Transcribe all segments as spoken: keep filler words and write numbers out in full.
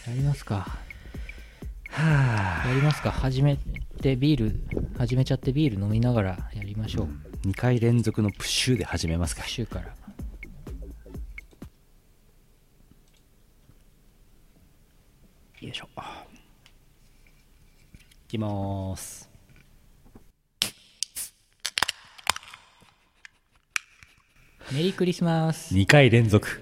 やりますか。 はあ、 やりますか。始めてビール始めちゃってビール飲みながらやりましょう。 にかい連続のプッシュで始めますか。 プッシュからよいしょ。いきまーす。 メリークリスマス。 にかい連続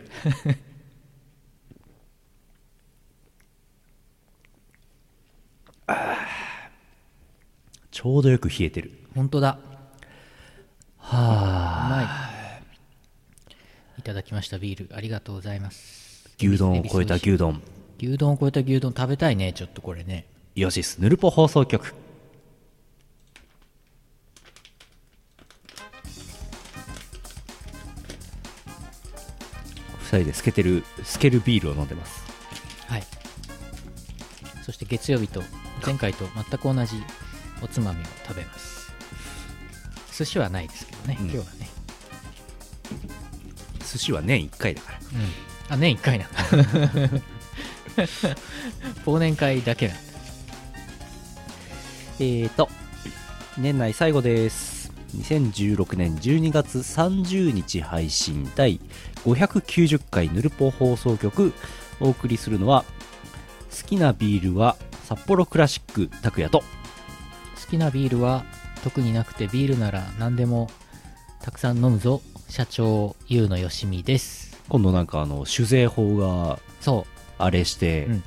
あ、ちょうどよく冷えてる。 本当だ。 はあ、 うまい。いただきましたビール、ありがとうございます。 牛丼を超えた牛丼。 牛丼を超えた牛丼食べたいね。ちょっとこれね。 イオシスヌルポ放送局。ふたりで透けてる透けるビールを飲んでます。 はい。そして月曜日と前回と全く同じおつまみを食べます。寿司はないですけどね、 うん、 今日はね。 寿司は年いっかいだから。 うん、あ、年いっかいなんだ忘年会だけなんだ。 えーと年内最後です。にせんじゅうろくねんじゅうにがつさんじゅうにち配信第ごひゃくきゅうじゅっかいヌルポ放送局。お送りするのは好きなビールは札幌クラシック拓也と、 好きなビールは特になくてビールなら何でもたくさん飲むぞ社長ゆうのよしみです。 今度なんかあの酒税法がそうあれして、 うん、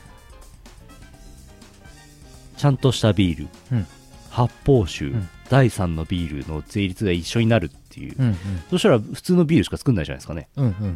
ちゃんとしたビール、 うん、 発泡酒、 うん、 だいさんのビールの税率が一緒になるっていう、 うんうん、 そしたら普通のビールしか作んないじゃないですかね。 うんうん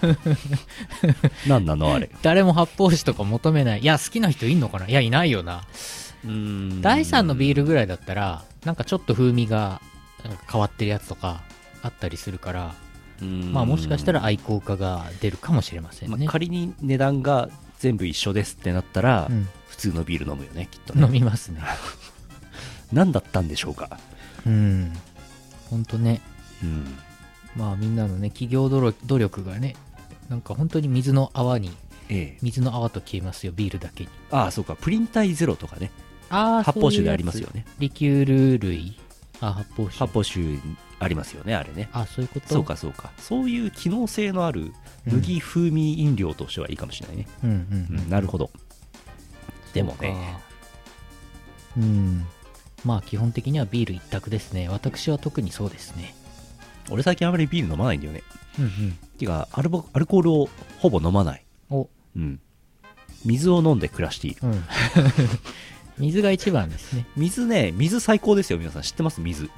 なんなのあれ。 誰も発泡酒とか求めない。いや好きな人いんのかな。いやいないよな。 うーん、 だいさんのビールぐらいだったらなんかちょっと風味がなんか変わってるやつとかあったりするから、まあもしかしたら愛好家が出るかもしれませんね。 まあ、仮に値段が全部一緒ですってなったら、うん、普通のビール飲むよねきっとね。 飲みますね何だったんでしょうか。 うんほんとね、 うん、 まあみんなのね企業努力がねなんか本当に水の泡に、ええ、水の泡と消えますよビールだけに。 ああそうか、プリン体ゼロとかね、 あ発泡酒でありますよね。 リキュール類、あ発泡酒発泡酒ありますよねあれね。 あそういうこと。 そうかそうか、そういう機能性のある麦風味飲料としてはいいかもしれないね。 うんうんうん、うん、 なるほど。でもね、 うんまあ基本的にはビール一択ですね。私は特にそうですね。 俺最近あまりビール飲まないんだよね。 うんうん。 ていうかアルボアルコールをほぼ飲まない。 お、 うん。水を飲んで暮らしている。うん、 水が一番ですね。 水ね、水最高ですよ皆さん。知ってます水？ひ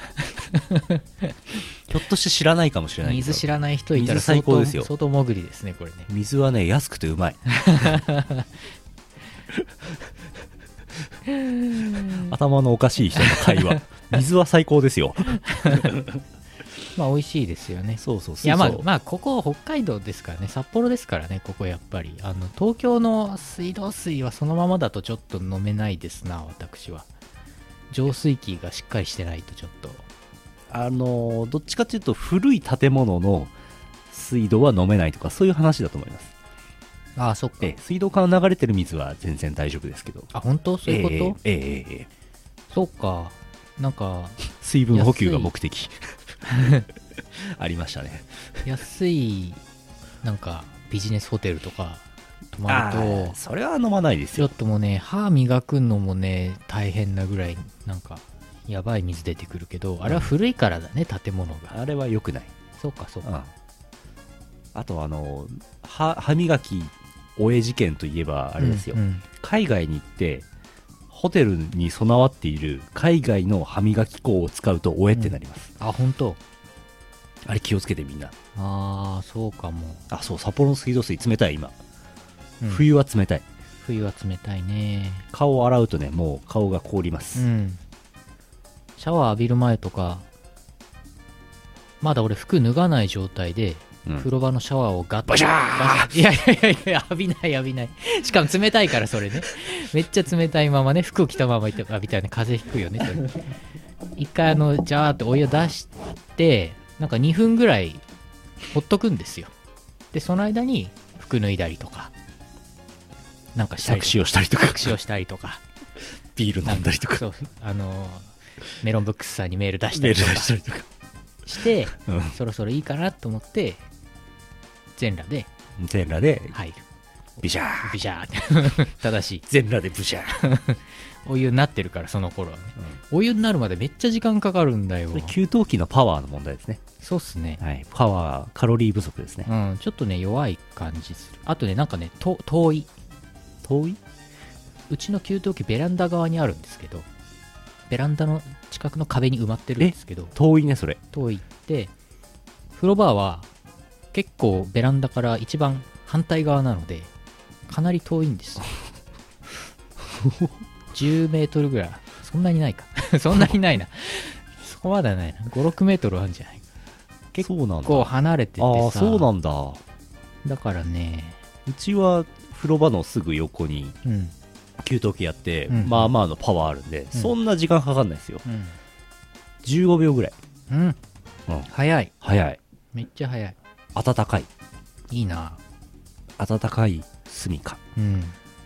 ょっとして知らないかもしれないけど。 水知らない人いたら水最高ですよ。 相当潜りですねこれね。 水はね安くてうまい。頭のおかしい人の会話。水は最高ですよ。 まあ美味しいですよね。 そうそうそうそう。 いやまあまあここ北海道ですからね、札幌ですからね、ここやっぱりあの東京の水道水はそのままだとちょっと飲めないですな私は。浄水器がしっかりしてないとちょっと。 あのどっちかというと古い建物の水道は飲めないとかそういう話だと思います。 ああそっか。 え水道管を流れてる水は全然大丈夫ですけど。 あ本当そういうこと？ えー、えー、えー、えー、 そうか。なんか水分補給が目的ありましたね。 安いなんかビジネスホテルとか泊まるとそれは飲まないですよ。 ちょっともうね歯磨くのもね大変なぐらいなんかやばい水出てくるけど、あれは古いからだね、うん、建物が。 あれは良くない。 そうかそうか、 うん、あとあの歯歯磨き終え事件といえばあれですよ、うんうん、海外に行ってホテルに備わっている海外の歯磨き粉を使うとおえってなります、 うん、あ本当。 あれ気をつけてみんな。 ああそうかも。 あそう札幌の水道水冷たい今、うん、冬は冷たい。 冬は冷たいね。 顔を洗うとねもう顔が凍ります、うん、 シャワー浴びる前とかまだ俺服脱がない状態で、うん、風呂場のシャワーをガッとバシャー。 いやいやいや浴びない浴びない。しかも冷たいからそれね。めっちゃ冷たいままね服を着たまま浴びたいね。風邪ひくよねそれ。一回あのジャーってお湯を出してなんかにふんぐらいほっとくんですよ。でその間に服脱いだりとかなんかしたり作詞をしたりとか作詞をしたりとかビール飲んだりとかそうあのメロンブックスさんにメール出したメールりとか出したりとかして、 うんそろそろいいかなと思って全裸で全裸で入る。 ビシャービシャー正しい。 全裸でブシャー、 お湯になってるからその頃はね。 うん、 お湯になるまでめっちゃ時間かかるんだよこれ給湯器のパワーの問題ですね。 そうっすね。 はい、パワーカロリー不足ですね。 うん、ちょっとね弱い感じする。あとねなんかねと遠い遠い。 うちの給湯器ベランダ側にあるんですけど、ベランダの近くの壁に埋まってるんですけど、 遠いねそれ。 遠いって風呂場は結構ベランダから一番反対側なのでかなり遠いんですよじゅうメートルぐらい、そんなにないかそんなにないなそこまではないな、ご、ろくメートルあるんじゃないか。結構離れててさ。 ああそうなんだ。 だからね、 うちは風呂場のすぐ横にうん給湯器やって、 うんまあまあのパワーあるんで、 うんそんな時間かかんないですよ。 うんじゅうごびょうぐらい。 うん、 うん、 早い、 早い。 めっちゃ早い。 暖かい。 いいな。 暖かい住処。 うん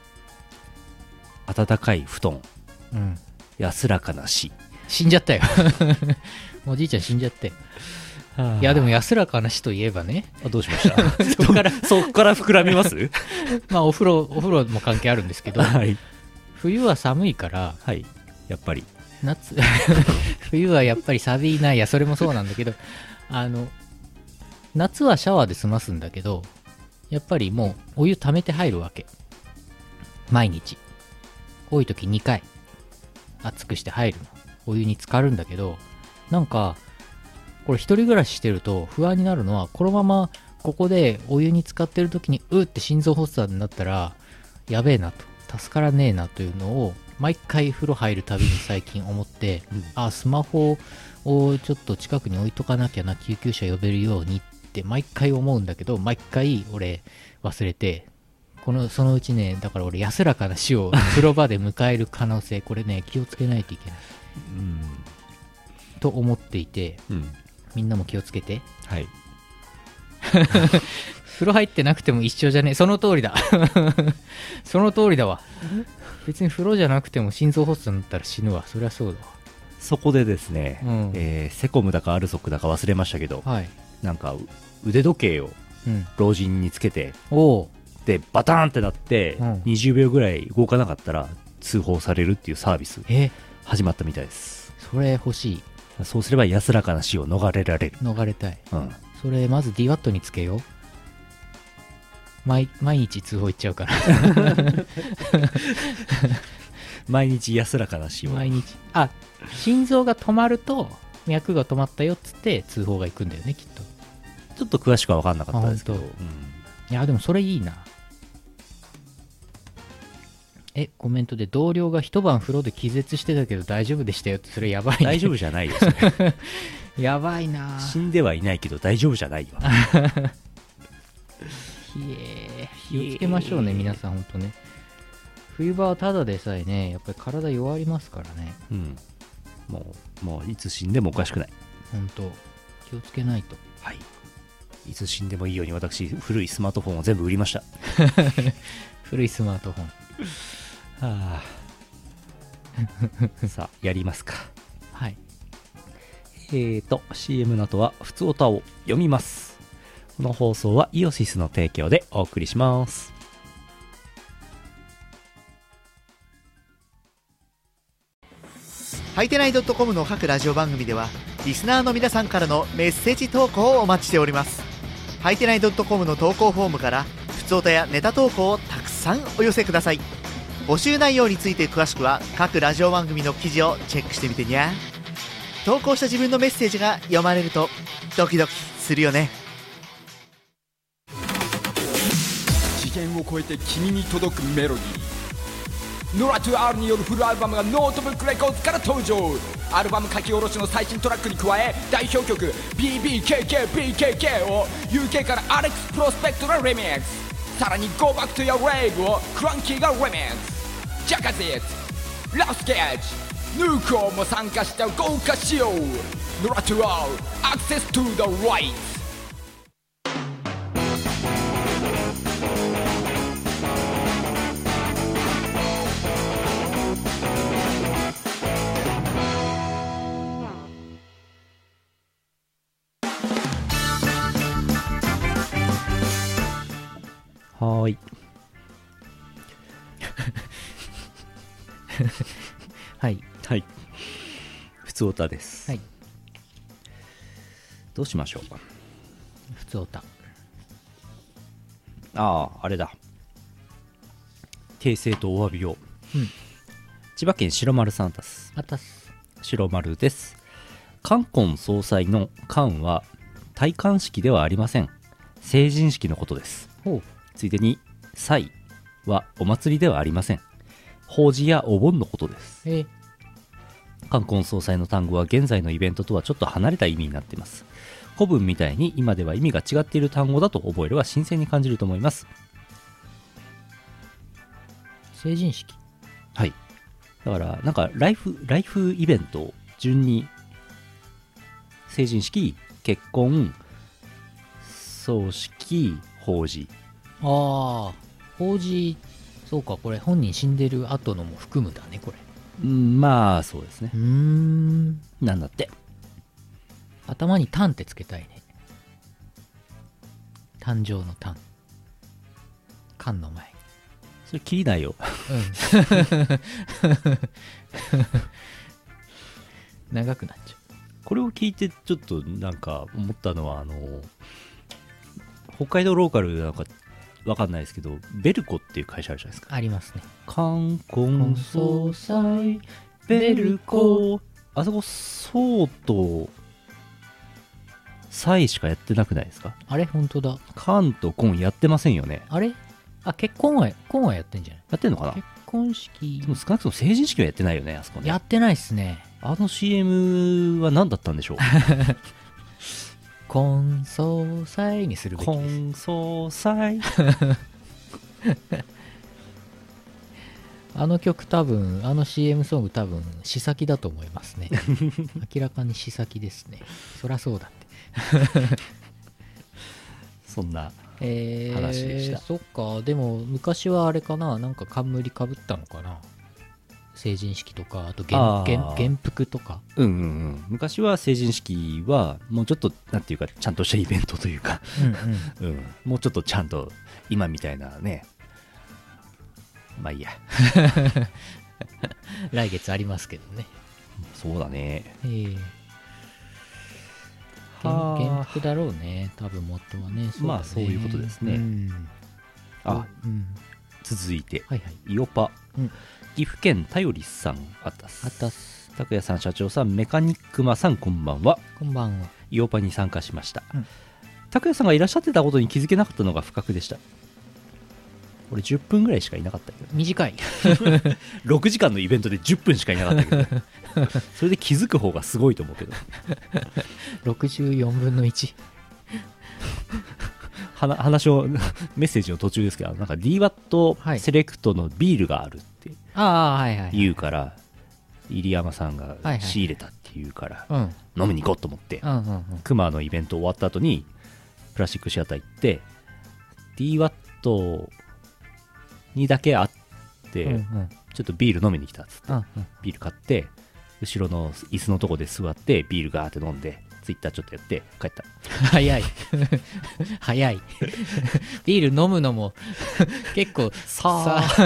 暖かい布団。 うん安らかな死。 死んじゃったよおじいちゃん死んじゃって。いやでも安らかな死といえばね、 あどうしましたそこからそっから膨らみますまあお風呂お風呂も関係あるんですけど、 はい冬は寒いからはいやっぱり夏冬はやっぱり寒いな。いやそれもそうなんだけど、あの夏はシャワーで済ますんだけど、やっぱりもうお湯溜めて入るわけ。毎日多い時にかい熱くして入るの。お湯に浸かるんだけど、なんかこれ一人暮らししてると不安になるのは、このままここでお湯に浸かってる時にうって心臓発作になったらやべえなと、助からねえなというのを毎回風呂入るたびに最近思って、 うんあスマホをちょっと近くに置いとかなきゃな、救急車呼べるようにって毎回思うんだけど、毎回俺忘れて、このそのうちね、だから俺安らかな死を風呂場で迎える可能性、これね気をつけないといけないうんと思っていて、 うんみんなも気をつけて。 はい風呂入ってなくても一緒じゃねえ。その通りだその通りだわ。別に風呂じゃなくても心臓発作になったら死ぬわ。そりゃそうだわ。 そこでですね、 うんえーセコムだかアルソックだか忘れましたけど、 はい。 なんかう腕時計をうん。 老人につけておう。 でバターンってなって、 うんにじゅうびょうぐらい動かなかったら通報されるっていうサービスえ、 始まったみたいです。 それ欲しい。 そうすれば安らかな死を逃れられる。 逃れたい。 うんそれまず ディーワット につけよう。毎毎日通報いっちゃうから毎日安らかな死を。 毎日。あ、心臓が止まると脈が止まったよっつって通報が行くんだよね、きっと。 ちょっと詳しくは分かんなかったですけど、 あ本うんいやでもそれいいな。え、コメントで同僚が一晩風呂で気絶してたけど大丈夫でしたよって、それやばい、ね、 大丈夫じゃないよそれやばいな。 死んではいないけど大丈夫じゃないよひえ気をつけましょうね皆さん、ほんとね。冬場はただでさえね、やっぱり体弱りますからね。 うんもうもういつ死んでもおかしくない。 ほんと気をつけないと。 はいいつ死んでもいいように私古いスマートフォンを全部売りました古いスマートフォン。 はあさあやりますか。 はい。 えーと シーエム の後はふつおたを読みます。この放送はイオシスの提供でお送りします。 はいてない .com の各ラジオ番組ではリスナーの皆さんからのメッセージ投稿をお待ちしております。はいてない .com の投稿フォームからふつおたやネタ投稿をたくさんお寄せください。募集内容について詳しくは各ラジオ番組の記事をチェックしてみてにゃ。投稿した自分のメッセージが読まれるとドキドキするよね。 次元を超えて君に届くメロディー、ノラトゥ R によるフルアルバムがノートブックレコーズから登場。アルバム書き下ろしの最新トラックに加え、代表曲 ビービーケーケービーケーケー を ユーケー からアレックスプロスペクトがリミックス、さらに Go Back to Your Rave をクランキーがリミックス、ジャカゼッツ、ラスケッジ、ヌーコーも参加した豪華仕様。ノラトゥ R Access to the Right。 はいはい。ふつおたです。 はい。 どうしましょう。 ふつおた。 ああ、あれだ。訂正とお詫びを。 うん。 千葉県白丸さんたす。 あたす。 白丸です。冠婚総裁の冠は戴冠式ではありません。成人式のことです。 ほう。 ついでに祭はお祭りではありません。法事やお盆のことです。 えー、 冠婚総裁の単語は現在のイベントとはちょっと離れた意味になっています。古文みたいに今では意味が違っている単語だと覚えれば新鮮に感じると思います。 成人式。 はい。だからなんかライフライフイベントを順に成人式、結婚、葬式、法事。 ああ、法事、そうか、これ本人死んでる後のも含むだね、これ。 うん、まあそうですね。 うーん。 なんだって。 頭にタンってつけたいね。誕生のタン。缶の前。 それ切りないよ。 うん。長くなっちゃこれを聞いてちょっとなんか思ったのは、あの北海道ローカルなんかわかんないですけど、ベルコっていう会社あるじゃないですう。 か。 ありますね。 冠婚葬祭ベルコ、あそこそうと祭しかやってなくないですか？ あれ本当だ。 冠と婚やってませんよね。 あれあ、結婚は、婚はやってんじゃない？ やってんのかな？ 結婚式でも少なくとも成人式はやってないよね、あそこね。 やってないっすね。 あの シーエム は何だったんでしょう？ 婚葬祭にするべきです。 婚葬祭あの曲多分、あの シーエム ソング多分、試先だと思いますね。明らかに試先ですね。そらそうだって。 そんなえー、 話でした。 そっか、でも昔はあれかな、なんか冠かぶったのかな。成人式とか、あと元元元服とか。 うんうんうん。昔は成人式はもうちょっとなんていうかちゃんとしたイベントというか、 うんうん、 うん、もうちょっとちゃんと今みたいなね。まあいいや。 来月ありますけどね。 そうだね。 えー、 は元服だろうね、多分元はね。そうだね、 まあそういうことですね。 うん、 あ、 うん、 続いて、 はいはい。 イオパ、 うん、 岐阜県たよりさん、あったす。 あったす。 拓也さん、社長さん、メカニックマさん、こんばんは。 こんばんは。 イオパに参加しました。 うん拓也さんがいらっしゃってたことに気づけなかったのが不覚でした。俺じゅっぷんぐらいしかいなかったけど、 短い。 ろくじかんのイベントでじゅっぷんしかいなかったけどそれで気づく方がすごいと思うけどろくじゅうよんぶんのいち。 はな話をメッセージの途中ですけど、なんか ディーワットはいセレクトのビールがあるってああ、はいはい、はい。 言うから、入山さんがはいはい仕入れたって言うから、 うん。 飲みに行こうと思って、 うんうんうん。 クマのイベント終わった後にプラスチックシアター行って ディーワット にだけあって、 うんうんちょっとビール飲みに来たっつって、 うんうんビール買って後ろの椅子のとこで座ってビールガーって飲んでツイッターちょっとやって帰った。 早い。早い。ビール飲むのも結構さあ。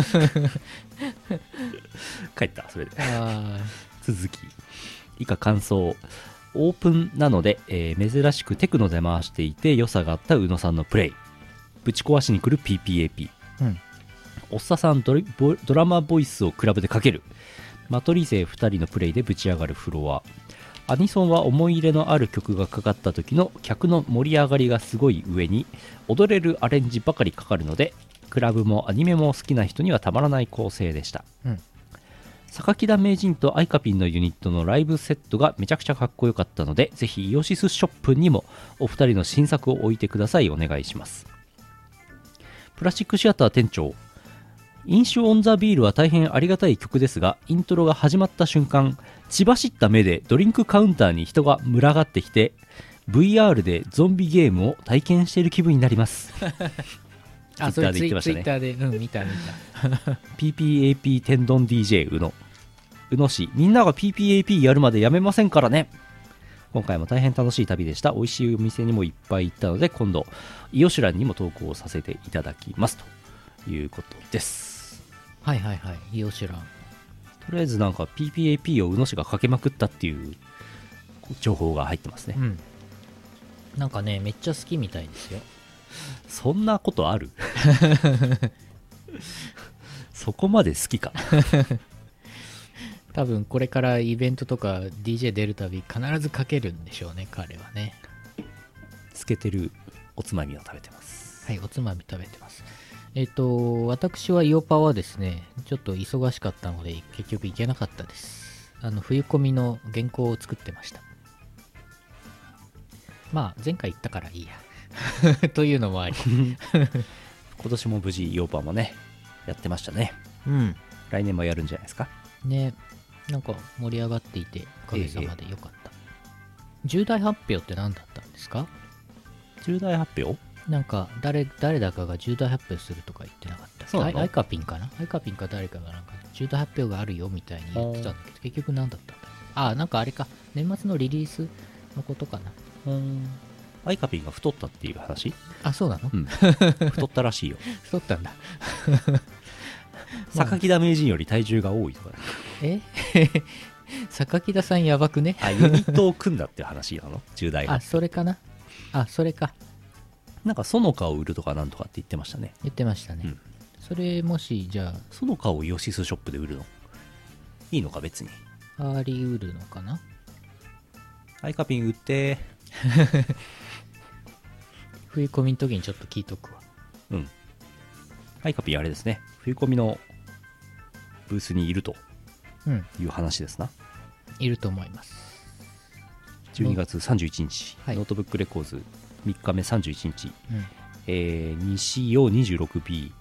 帰った。それであ続き以下感想。オープンなので、えー珍しくテクノで回していて良さがあった宇野さんのプレイ、ぶち壊しに来る ピーピーエーピー、 ーうんおっささんドリボドラマボイスをクラブでかける、マトリ勢ふたりのプレイでぶち上がるフロア、アニソンは思い入れのある曲がかかった時の客の盛り上がりがすごい上に踊れるアレンジばかりかかるので、クラブもアニメも好きな人にはたまらない構成でした。 うん榊田名人とアイカピンのユニットのライブセットがめちゃくちゃかっこよかったので、ぜひイオシスショップにもお二人の新作を置いてください。お願いします。プラスチックシアター店長、飲酒オンザビールは大変ありがたい曲ですが、イントロが始まった瞬間、血走った目でドリンクカウンターに人が群がってきて ブイアール でゾンビゲームを体験している気分になります。 あ、そ Twitter れで言ってましたね。 ツイッターで、うん、見た見た。 ピーピーエーピー 天丼 ディージェー 宇野宇野氏、みんなが ピーピーエーピー やるまでやめませんからね。今回も大変楽しい旅でした。美味しいお店にもいっぱい行ったので、今度イオシュランにも投稿させていただきますということです。 はいはいはい。イオシュラン。 とりあえずなんか ピーピーエーピー を宇野氏がかけまくったっていう情報が入ってますね。 うん。なんかね、めっちゃ好きみたいですよ。 そんなことあるそこまで好きか。 多分これからイベントとか ディージェー 出るたび必ずかけるんでしょうね、彼はね。 透けてるおつまみを食べてます。 はい、おつまみ食べてます。えっ、と、私はイオパはですね、ちょっと忙しかったので、結局行けなかったです。あの、冬コミの原稿を作ってました。まあ、前回行ったからいいや。というのもあり。 今年も無事ヨーパーもねやってましたね。 うん。 来年もやるんじゃないですか。 ね、なんか盛り上がっていて、おかげさまでよかった。重大発表って何だったんですか？ 重大発表？ なんか誰、誰だかが重大発表するとか言ってなかったっけ？ そうなの？ アイカピンかな？アイカピンか誰かがなんか重大発表があるよみたいに言ってたんだけど、結局何だったんだろう。あ、なんかあれか、年末のリリースのことかな。 うーん。アイカピンが太ったっていう話？ あ、そうなの？ うん。太ったらしいよ。 太ったんだ。 榊田名人より体重が多いとか、ね。 え榊田さんやばくね？ あ、ユニットを組んだっていう話なの？重大あ、 発表。 それかな？あ、それか。 なんかそのかを売るとかなんとかって言ってましたね。 言ってましたね。 うん。 それもし、じゃそのかをイオシスショップで売るのいいのか別に。 あ、ありうるのかな？ アイカピン売って冬コミの時にちょっと聞いとくわ。 うん。アイカピンあれですね。冬コミのブースにいるとうん。 いう話ですな。 いると思います。 じゅうにがつさんじゅういちにち、 はいノートブックレコーズみっかめさんじゅういちにち、 うん。 えー、西洋 にじゅうろくビ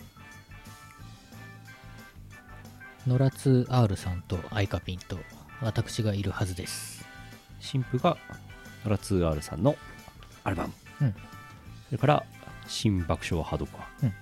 ー、 ノラツ R さんとアイカピンと私がいるはずです。 新譜がノラ ツーアール さんのアルバム、 うん。 それから新爆笑ハードコア、 うん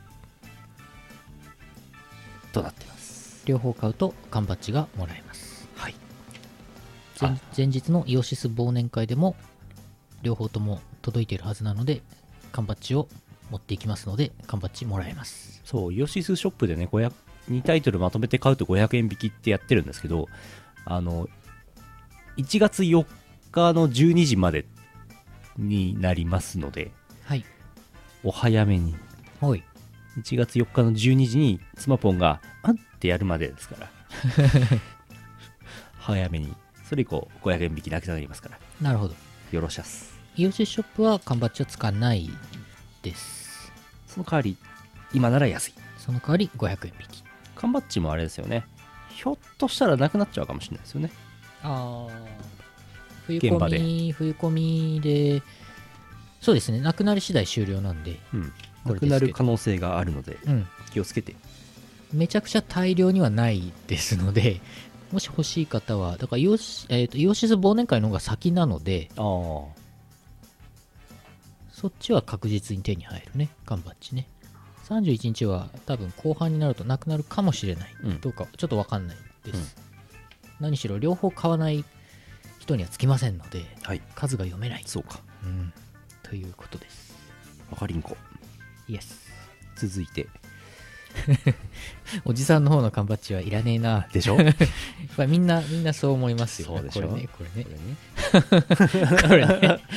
となっています。 両方買うと缶バッジがもらえます。 はい。 前あ前日のイオシス忘年会でも両方とも届いているはずなので、缶バッジを持っていきますので、缶バッジもらえます。 そう、イオシスショップでね、ごひゃくにタイトルまとめて買うとごひゃくえん引きってやってるんですけど、あの、いちがつよっかのじゅうにじまでになりますので、 はい。 お早めに。 おい。 いちがつよっかのじゅうにじにスマポンが、あんってやるまでですから。早めに。それ以降、ごひゃくえん引きなくなりますから。 なるほど。 よろしゃす。 イオシスショップは缶バッジはつかないです。 その代わり、今なら安い。 その代わりごひゃくえん引き。 缶バッジもあれですよね。ひょっとしたらなくなっちゃうかもしれないですよね。 ああ。冬現場でコミ、冬コミで、そうですね、なくなり次第終了なんで、 うん。 これですけどなくなる可能性があるので、 うん。 気をつけて。 めちゃくちゃ大量にはないですので、もし欲しい方は、だからイオシ、えーと、イオシス忘年会の方が先なので、 ああ。 そっちは確実に手に入るね、缶バッジね。さんじゅういちにちは多分後半になるとなくなるかもしれない。 うんどうか、ちょっとわかんないです。何しろ両方買わない人にはつきませんので、 はい。 数が読めない。 そうか。 うん。ということです。 わかりんこ。 イエス。 続いて。 おじさんの方の缶バッジはいらねえな。 でしょやっぱみんな、みんなそう思いますよ。 そうでしょこれね、これねこ。れね。 これね。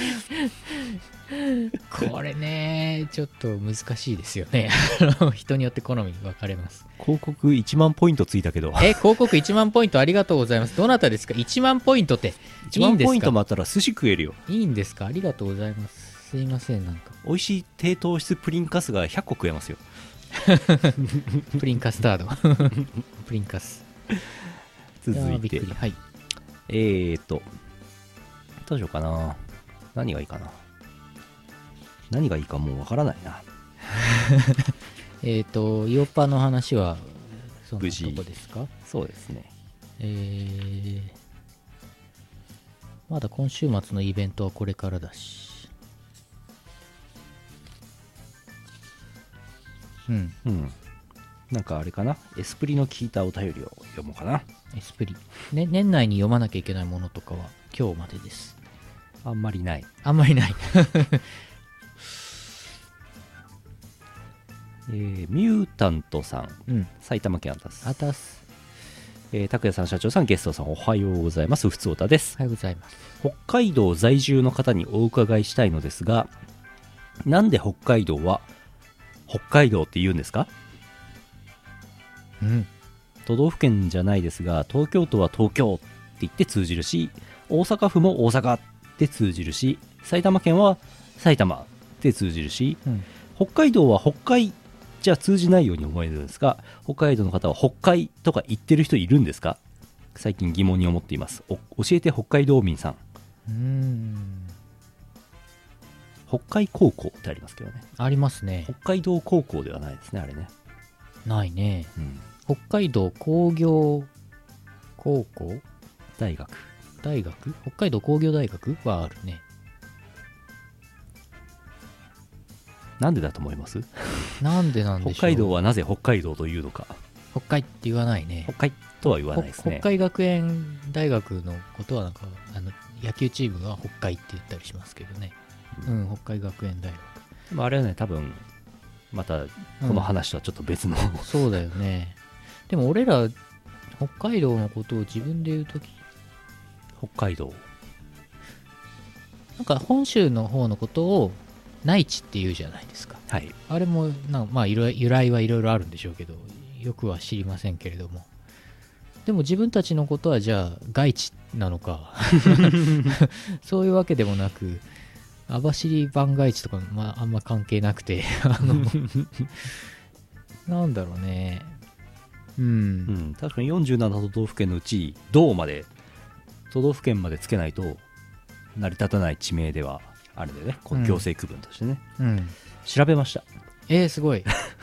これね、ちょっと難しいですよね。あの人によって好みに分かれます。 広告いちまんポイントついたけど、 え、広告いちまんポイントありがとうございます。どなたですか？ いち 万ポイントって。 いちまんポイントももあったら寿司食えるよ。 いいんですか？ありがとうございます。すいません、なんか。 美味しい低糖質プリンカスがひゃっこ食えますよ。 プリンカスタード。プリンカス。 続やーいてびっくり。はい。 えーとどうしようかな。何がいいかな。何がいいかもうわからないな。 えっと、イオパの話は、そんな無事とこですか？ そうですね。 えー、まだ今週末のイベントはこれからだし。うん。 うん。なんかあれかな。エスプリの聞いたお便りを読もうかな。 エスプリ。ね、年内に読まなきゃいけないものとかは今日までです。 あんまりない。 あんまりない。 えー、ミュータントさん。 うん。 埼玉県あたす。 あたす。 えー、拓也さん、社長さん、ゲストさん、おはようございます。ふつおたです。 おはようございます。 北海道在住の方にお伺いしたいのですが、なんで北海道は北海道って言うんですか？ うん。 都道府県じゃないですが、東京都は東京って言って通じるし、大阪府も大阪って通じるし、埼玉県は埼玉って通じるし、 うん、 北海道は北海じゃ通じないように思えるんですが、北海道の方は北海とか言ってる人いるんですか？最近疑問に思っています。お教えて北海道民さん。 うーん。 北海高校ってありますけどね。 ありますね。 北海道高校ではないですね、あれね。 ないね。 うん、 北海道工業高校大学大学北海道工業大学はあるね。 なんでだと思います？ なんでなんでしょう。 北海道はなぜ北海道というのか。 北海って言わないね。 北海とは言わないですね。 北海学園大学のことはなんかあの野球チームは北海って言ったりしますけどね。うん、うん、北海学園大学。 でもあれはね、多分またこの話とはちょっと別の、うん、 そうだよね。でも俺ら北海道のことを自分で言うとき、 北海道なんか本州の方のことを内地って言うじゃないですか。 はい。 あれもなんかまあ由来はいろいろあるんでしょうけど、よくは知りませんけれども、でも自分たちのことはじゃあ外地なのかそういうわけでもなく、網走番外地とか、まあ、あんま関係なくてあのなんだろうね。うん、うん、 確かによんじゅうなな都道府県のうち道まで都道府県までつけないと成り立たない地名ではあるんだよね、この行政区分としてね、 うんうん、 調べました。 えー、すごい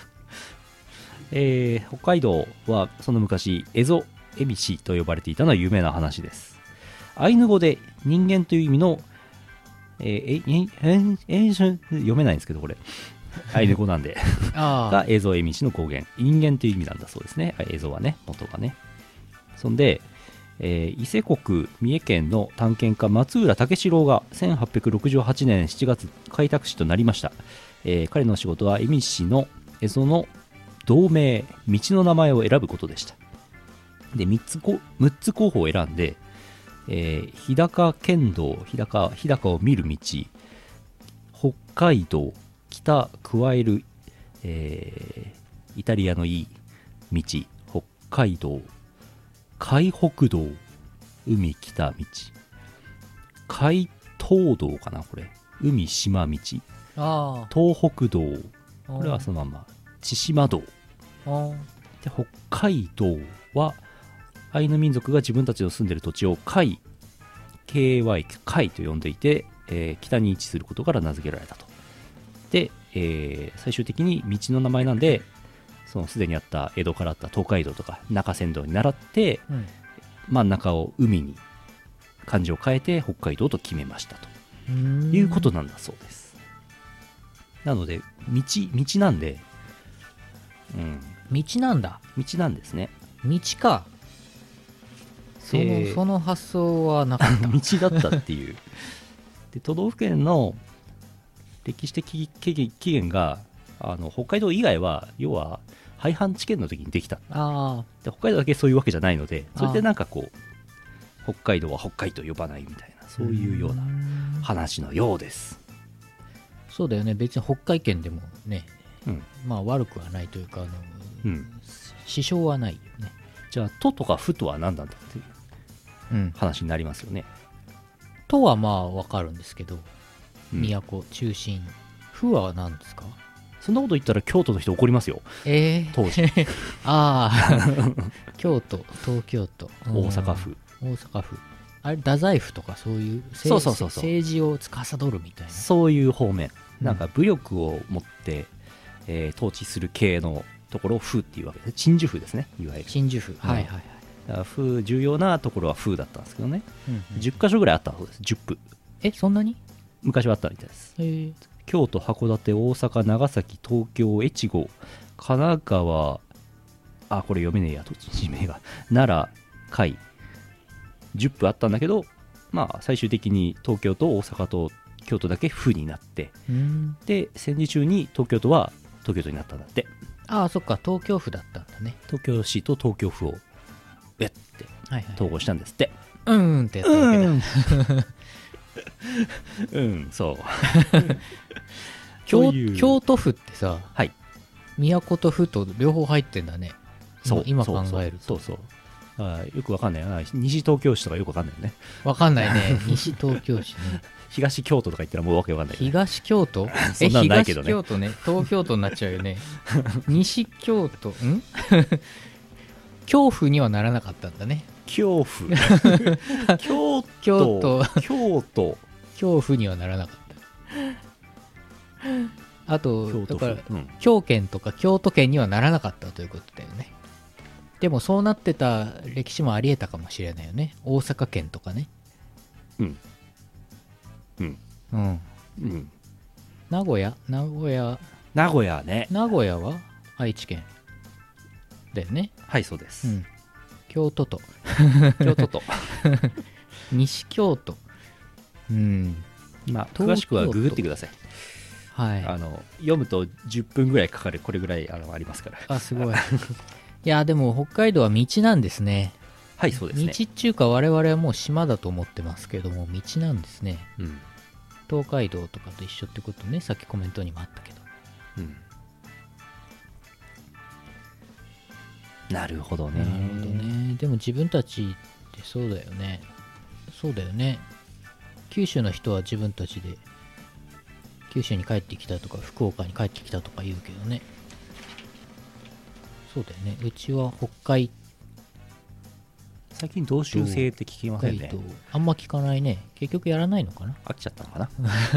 えー、北海道はその昔蝦夷蝦夷と呼ばれていたのは有名な話です。アイヌ語で人間という意味の、えー、えええ読めないんですけどこれアイヌ語なんであが蝦夷蝦夷の語源、人間という意味なんだそうですね。蝦夷はね、元がね。そんで、えー、伊勢国三重県の探検家松浦武四郎がせんはっぴゃくろくじゅうはちねんしちがつ開拓使となりました。えー、彼の仕事は蝦夷の蝦夷の同名、道の名前を選ぶことでした。で、みっつこむっつ候補を選んで、えー、日高県道、日高、日高を見る道、北海道、北加える、えー、イタリアのいい道、北海道、海北道、海北道、海東道かな、これ。海島道、 あ東北道、これはそのまま、千島道。で北海道はアイヌ民族が自分たちの住んでいる土地を海 ケーワイ 海と呼んでいて、えー、北に位置することから名付けられたと。で、えー、最終的に道の名前なんで、そのすでにあった江戸からあった東海道とか中山道に倣って、うん、真ん中を海に漢字を変えて北海道と決めましたということなんだそうです。なので道道なんで、うん、 道なんだ。 道なんですね。 道か。その、えー、その発想はなかった。 道だったっていう。で、都道府県の歴史的起源があの北海道以外は要は廃藩置県の時にできた。 あで北海道だけそういうわけじゃないので、それでなんかこう北海道は北海と呼ばないみたいな、そういうような話のようです。 そうだよね。別に北海県でもね、 うん、 まあ悪くはないというか、あの、 うん、 支障はないよね。 じゃあ都とか府とは何なんだっていう話になりますよね。 都はまあ分かるんですけど、 うん、 都中心。府は何ですか？ そんなこと言ったら京都の人怒りますよ。 えー、 当時ああ京都、東京都、 大阪府、 大阪府、あれ太宰府とかそういうそうそうそうそう政治を司るみたいな、 そういう方面、なんか武力を持って、えー、統治する系のところを府っていうわけです。鎮守府ですね、いわゆる鎮守府、はいはいはい。 だから府、重要なところは府だったんですけどね、 うんうん、 じゅっかしょぐらいあったそうです。じゅっぷ。 え、そんなに？ 昔はあったみたいです。 へー。 京都、函館、大阪、長崎、東京、越後、神奈川、あ、これ読めねえや、土地名が、奈良、甲斐、じゅっぷあったんだけど、まあ、最終的に東京と大阪と京都だけ府になって、 うん、 で、戦時中に東京都は東京都になったんだって。 ああ、そっか、東京府だったんだね。 東京市と東京府をえってはいはい、 投稿したんですって。 うんうんってやったわけだ、 うんうんそう京という京都府ってさ、 はい、 都と府と両方入ってんだね。 そう今考えるとそうそうそうそうあよくわかんないな。西東京市とかよくわかんないよね。 わかんないね。西東京市ね。 東京都とか言ったらもうわけわかんない、ね、 東京都そんなのないけどね。 え東京都ね。東京都になっちゃうよね。西京都ん京府にはならなかったんだね。 京府京都京都京都京府にはならなかった。あと京都府だから、 うん、 京県とか京都県にはならなかったということだよね。でもそうなってた歴史もありえたかもしれないよね。大阪県とかね。 うんうんうんうん名古屋名古屋名古屋ね。 名古屋は愛知県だよね。 はいそうです、 うん京都都京都都西京都うんまあ東京都詳しくはググってください。 はいあの読むとじゅっぷんぐらいかかる、これぐらいあのありますから。 あすごいいやでも北海道は道なんですね。 はいそうですね。 道っていうか我々はもう島だと思ってますけども道なんですね。 うん東海道とかと一緒ってことね。さっきコメントにもあったけど。 うんなるほどね。 なるほどね。でも自分たちってそうだよね。そうだよね。九州の人は自分たちで九州に帰ってきたとか福岡に帰ってきたとか言うけどね。そうだよね。うちは北海最近同州制って聞きませんね。 道あんま聞かないね。結局やらないのかな。 飽きちゃったのかな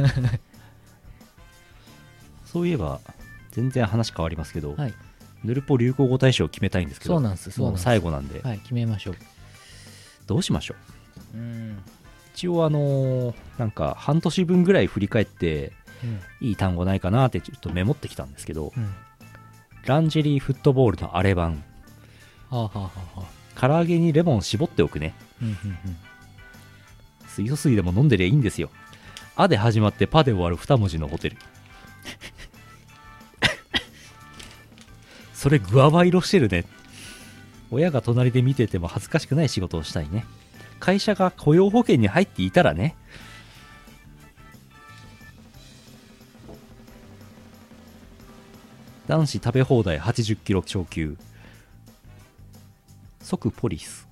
そういえば全然話変わりますけど、 はい。 ヌルポ流行語大賞を決めたいんですけど、 そうなんです。そうなんもうです。 最後なんで、 はい。決めましょう。 どうしましょう。 うん。 一応あのーなんか半年分ぐらい振り返ってうん。 いい単語ないかなってちょっとメモってきたんですけど、 うん。 ランジェリーフットボールのあれ版、 はあはあはあはあ。 唐揚げにレモン絞っておくね。 うんうん水素水でも飲んでりゃいいんですよ。あで始まってパで終わる二文字のホテル。それグアバ色してるね。親が隣で見てても恥ずかしくない仕事をしたいね。会社が雇用保険に入っていたらね。男子食べ放題はちじゅっキロ超級。即ポリス。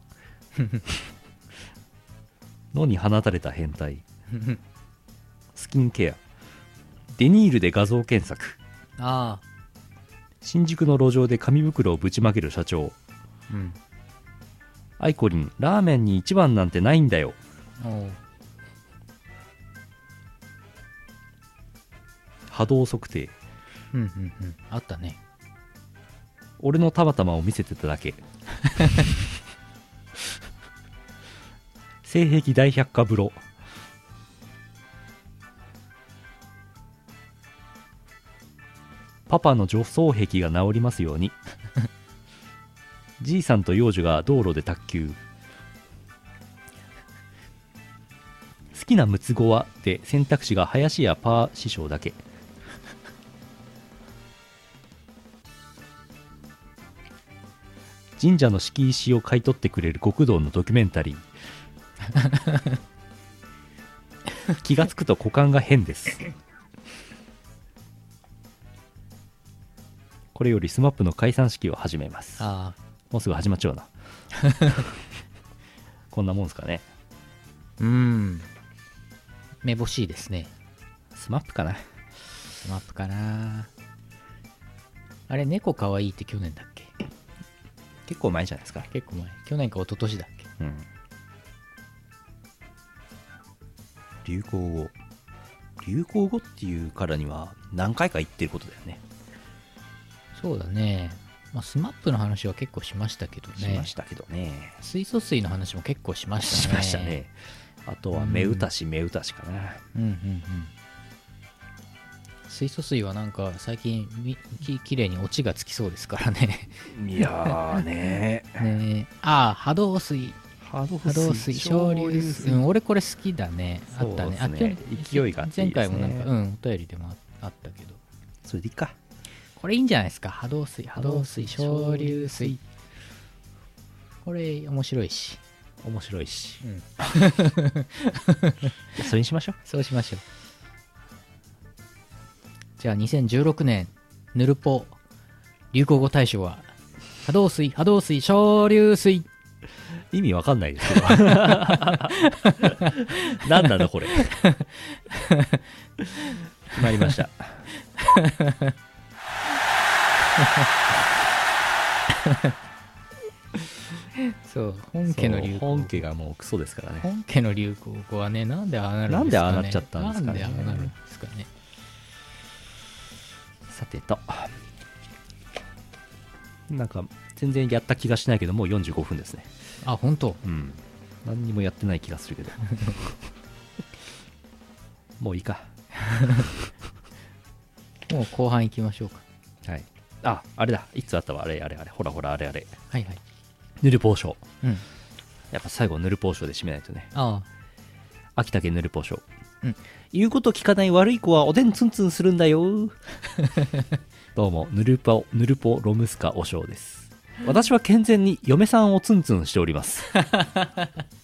野に放たれた変態。 うん。 スキンケア。デニールで画像検索。 ああ。 新宿の路上で紙袋をぶちまける社長。 うん。 アイコリン、ラーメンに一番なんてないんだよ。 おう。 波動測定。 うんうんうん。あったね。 俺のたまたまを見せてただけ。性癖大百科風呂。パパの女装癖が治りますように。じいさんと幼女が道路で卓球。好きな六つ子はで選択肢が林家パー師匠だけ。神社の敷石を買い取ってくれる極道のドキュメンタリー。気がつくと股間が変です。これよりスマップの解散式を始めます。 あもうすぐ始まっちゃうな。こんなもんですかね。 あ。うん。めぼしいですね。 スマップかな。 スマップかな。あれ、猫かわいいって去年だっけ。 結構前じゃないですか。 結構前。去年か一昨年だっけ。 うん。流行語。流行語っていうからには何回か言ってることだよね。 そうだね。まあ、スマップの話は結構しましたけどね。 しましたけどね。 水素水の話も結構しましたね。 しましたね。あとは目歌し目歌しかな。 うんうんうん。水素水はなんか最近みききれいにオチがつきそうですからね。 いやーねねえ。ああ、波動水。 波動波動水、昇竜水。うん、俺これ好きだね。あったね。あ、 そうですね勢いがあっていいですね前回もなんか、うん、お便りでもああったけど。 それでいいか。 これいいんじゃないですか。波動水、波動水、昇竜水。 これ面白いし、 面白いし、 うん、 それにしましょう。 そうしましょう。じゃあにせんじゅうろくねんヌルポ流行語大賞は波動水波動水昇竜水。 意味わかんないですけど何なのこれ決まりましたそう本家の流行語、 本家がもうクソですからね。 本家の流行語はね、なんでああなるんですかね。 なんでああなっちゃったんですかね。 なんでああなるんですかね。 さてと、なんか全然やった気がしないけど、もうよんじゅうごふんですね。 あ、本当。 うん。何にもやってない気がするけどもういいかもう後半行きましょうか。 はい。あ、あれだ、いつあったわ、あれあれあれ、ほらほらあれあれ、 はいはい。 ヌルポー賞。 うん。 やっぱ最後ヌルポー賞で締めないとね。 あ秋田県ヌルポー賞。 うん。 言うこと聞かない悪い子はおでんツンツンするんだよどうも、ヌルポヌルポロムスカお賞です。私は健全に嫁さんをツンツンしておりますあ。のろけか。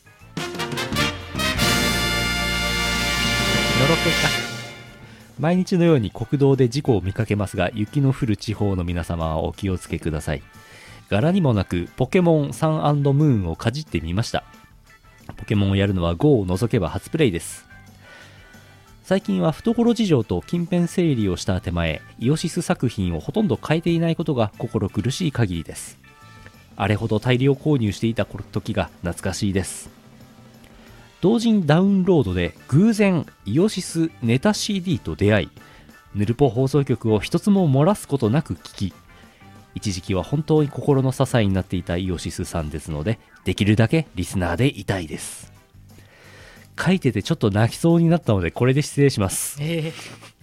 毎日のように国道で事故を見かけますが、雪の降る地方の皆様はお気をつけください。柄にもなくポケモンサン&ムーンをかじってみました。ポケモンをやるのは ゴー を除けば初プレイです。最近は懐事情と近辺整理をした手前、イオシス作品をほとんど変えていないことが心苦しい限りです。あれほど大量購入していた時が懐かしいです。同人ダウンロードで偶然イオシスネタ シーディー と出会い、ヌルポ放送局を一つも漏らすことなく聞き、一時期は本当に心の支えになっていたイオシスさんですので、できるだけリスナーでいたいです。書いててちょっと泣きそうになったので、これで失礼します。 え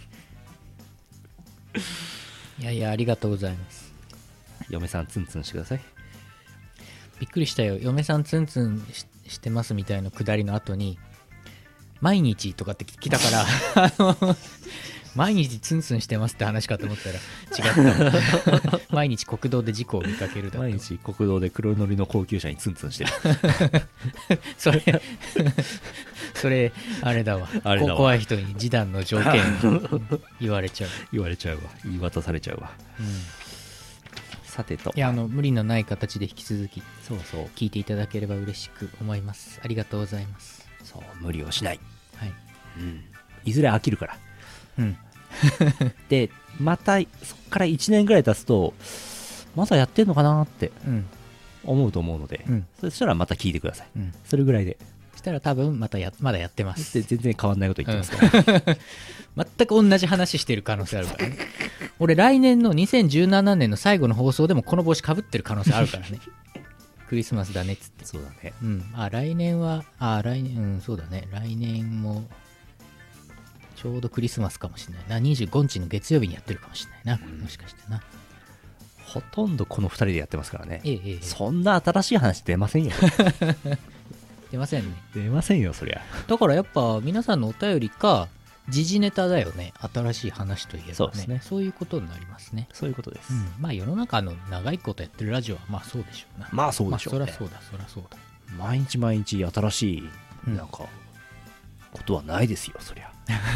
ー、いやいや、ありがとうございます。 嫁さんツンツンしてください。 びっくりしたよ。嫁さんツンツン し, してますみたいなくだりの後に毎日とかって来たからあの毎日ツンツンしてますって話かと思ったら違った毎日国道で事故を見かけるだと。 毎日国道で黒塗りの高級車にツンツンしてるそれそれあれだわ。 あれだわ。 怖い人に示談の条件言われちゃう言われちゃうわ。言い渡されちゃうわ、 うん、 さてと、 いや、あの無理のない形で引き続きそうそう、 聞いていただければ嬉しく思います。ありがとうございます。 そう、無理をしない、 はい、 うん、いずれ飽きるから。 うんで、またそっからいちねんぐらい経つと、まだやってんのかなってうん思うと思うので、 うんそしたらまた聞いてください、 うん、 それぐらいで。 そしたら多分またやまだやってます。 で全然変わんないこと言ってますから、 うん、全く同じ話してる可能性あるからね。俺来年のにせんじゅうななねんの最後の放送でもこの帽子かぶってる可能性あるからねクリスマスだねっつって。 そうだね。 うん。あ、来年は、あ、来年、うん、そうだね。来年も、ちょうどクリスマスかもしれないな。にじゅうごにちの月曜日にやってるかもしれないな。うん、もしかしてな。 ほとんどこのふたりでやってますからね。 ええええ、 そんな新しい話出ませんよ。 出ませんね。 出ませんよ、そりゃ。 だからやっぱ皆さんのお便りか、時事ネタだよね。新しい話といえばね。 そうですね。 そういうことになりますね。 そういうことです。 うん、まあ世の中の長いことやってるラジオはまあそうでしょうな。 まあそうでしょうね。 まあ、そりゃそうだ、そりゃそうだ。 毎日毎日新しい、 うん、 なんか、ことはないですよ、そりゃ。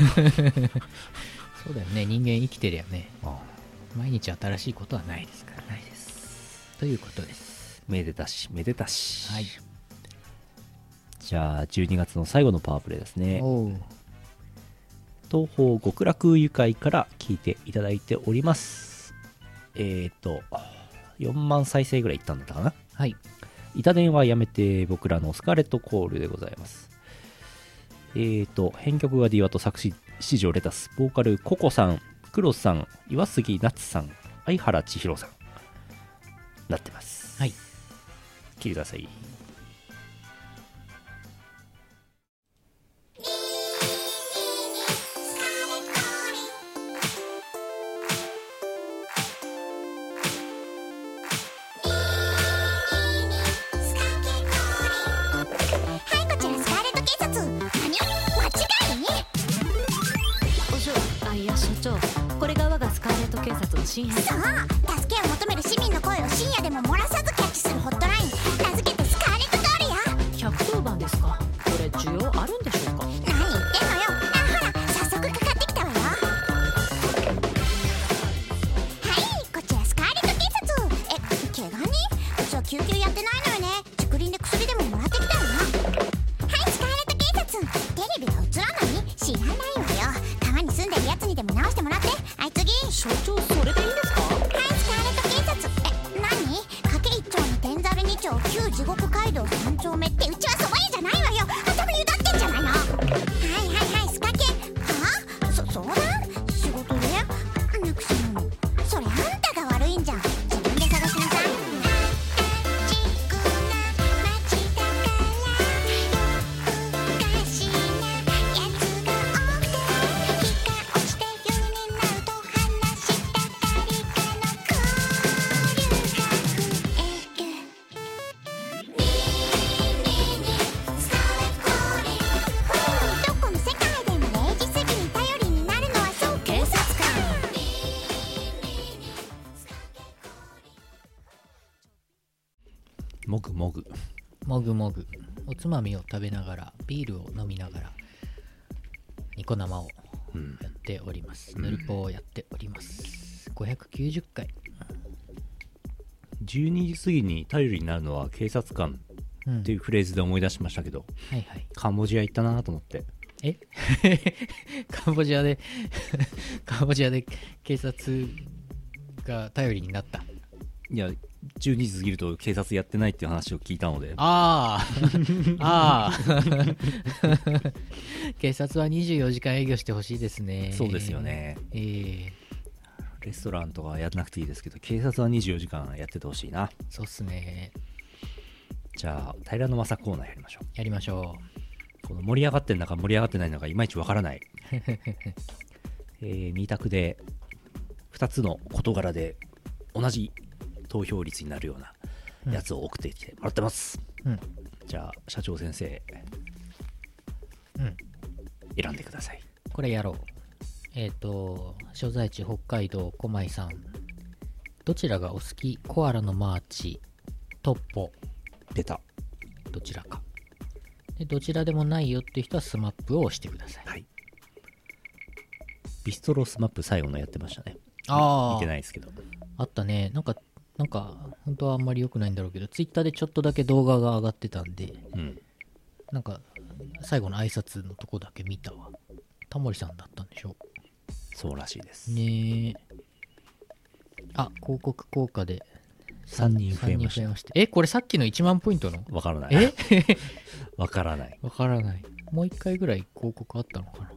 そうだよね。人間生きてりゃね。 ああ、 毎日新しいことはないですから。ないです。ということです。 めでたし、めでたし。 はい。 じゃあ、じゅうにがつの最後のパワープレイですね。 おう。 東方極楽愉快から聞いていただいております。えっ、ー、と、よんまん再生ぐらいいったんだったかな。 はい。 板電話やめて僕らのスカーレットコールでございます。えーと、編曲がディワと作詞、四条レタス、ボーカルココさん、クロさん、岩杉夏さん、相原千尋さん、なってます。 はい。 聞いてください。 新編そう、助けを求める市民の声を深夜でも漏らさずキャッチするホットライン、名付けて私は救急やってないのよね。竹林で薬でももらってきたの。はいスカーレット警察、テレビが映らない？知らないわよ。川に住んでるやつにでも直してもらって。はい次。 所長それでいいんですか？ はいスカーレット警察。え何？掛け一丁に天ざる二丁、旧地獄街道三丁目って、うちはそば屋じゃないわよ。頭ゆだってんじゃないの。はいはいはいスカケ。はあそ相談仕事でなくしもの。それあんたが悪いんじゃん。自分で探しなさい。ちくな街だからおかしなやつが多くて、日が落ちて夜になると話したがりかの交流が増える。ねえねえねえそれこれどこの世界でもれいじ過ぎに頼りになるのはそう警察官。 もぐもぐ。 もぐもぐ。おつまみを食べながら、ビールを飲みながら、ニコ生をうん。 やっております。 うんヌルポをやっております。ごひゃくきゅうじゅっかい。 じゅうにじ過ぎに頼りになるのは警察官うんっていうフレーズで思い出しましたけど、 はいはい。 カンボジア行ったなと思って。 えカンボジアでカンボジアで警察が頼りになった。 いや、じゅうにじ過ぎると警察やってないっていう話を聞いたので、 ああああ警察はにじゅうよじかん営業してほしいですね。 そうですよね。 ええレストランとかやらなくていいですけど、警察はにじゅうよじかんやっててほしいな。 そうっすね。 じゃあ、平野正コーナーやりましょやりましょう。この盛り上がってんのか盛り上がってないのかいまいちわからない。えー、に択でふたつの事柄で同じ投票率になるようなやつを送ってきてもらってます。 う。うん。 じゃあ、社長先生、 うん。 選んでください。 これやろう。えっ、と、所在地北海道狛江さん。どちらがお好き？コアラのマーチ、トッポ、 出た。 どちらか。で、どちらでもないよっていう人はスマップを押してください。 はい。ビストロスマップ最後のやってましたね。 ああ。 見てないですけど。 あったね。なんか、なんか、本当はあんまり良くないんだろうけど、ツイッターでちょっとだけ動画が上がってたんで、 うん。 なんか、最後の挨拶のとこだけ見たわ。タモリさんだったんでしょそうらしいです。 ねえ。あ、広告効果でさんにん増えましたさんにん増えました。え、これさっきのいちまんポイントのわからない。 えわからない。 わからない。もう一回ぐらい広告あったのかな。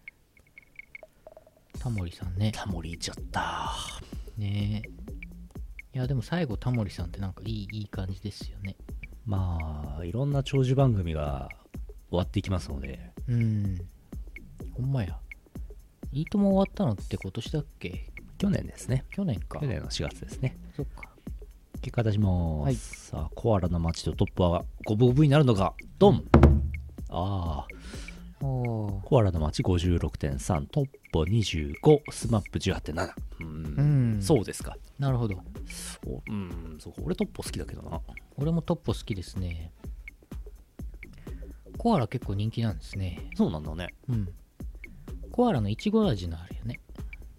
タモリさんね。 タモリいっちゃった。 ねえ。いや、でも最後タモリさんってなんかいい、いい感じですよね。 まあ、いろんな長寿番組が終わっていきますので、 うん。ほんまや。いいとも終わったのって今年だっけ？ 去年ですね。 去年か。 去年のしがつですね。 そっか。 結果出します。 はいさあ、コアラの街とトップは五分五分になるのか。ドン、ああ、 おー。 コアラの街 ごじゅうろくてんさん、トップにじゅうご、スマップ じゅうはちてんなな。うーん、 うんそうですか。 なるほど。 おうん、そうか。俺トップ好きだけどな。 俺もトッポ好きですね。コアラ結構人気なんですね。 そうなんだね。 うん。コアラのいちご味のあるよね。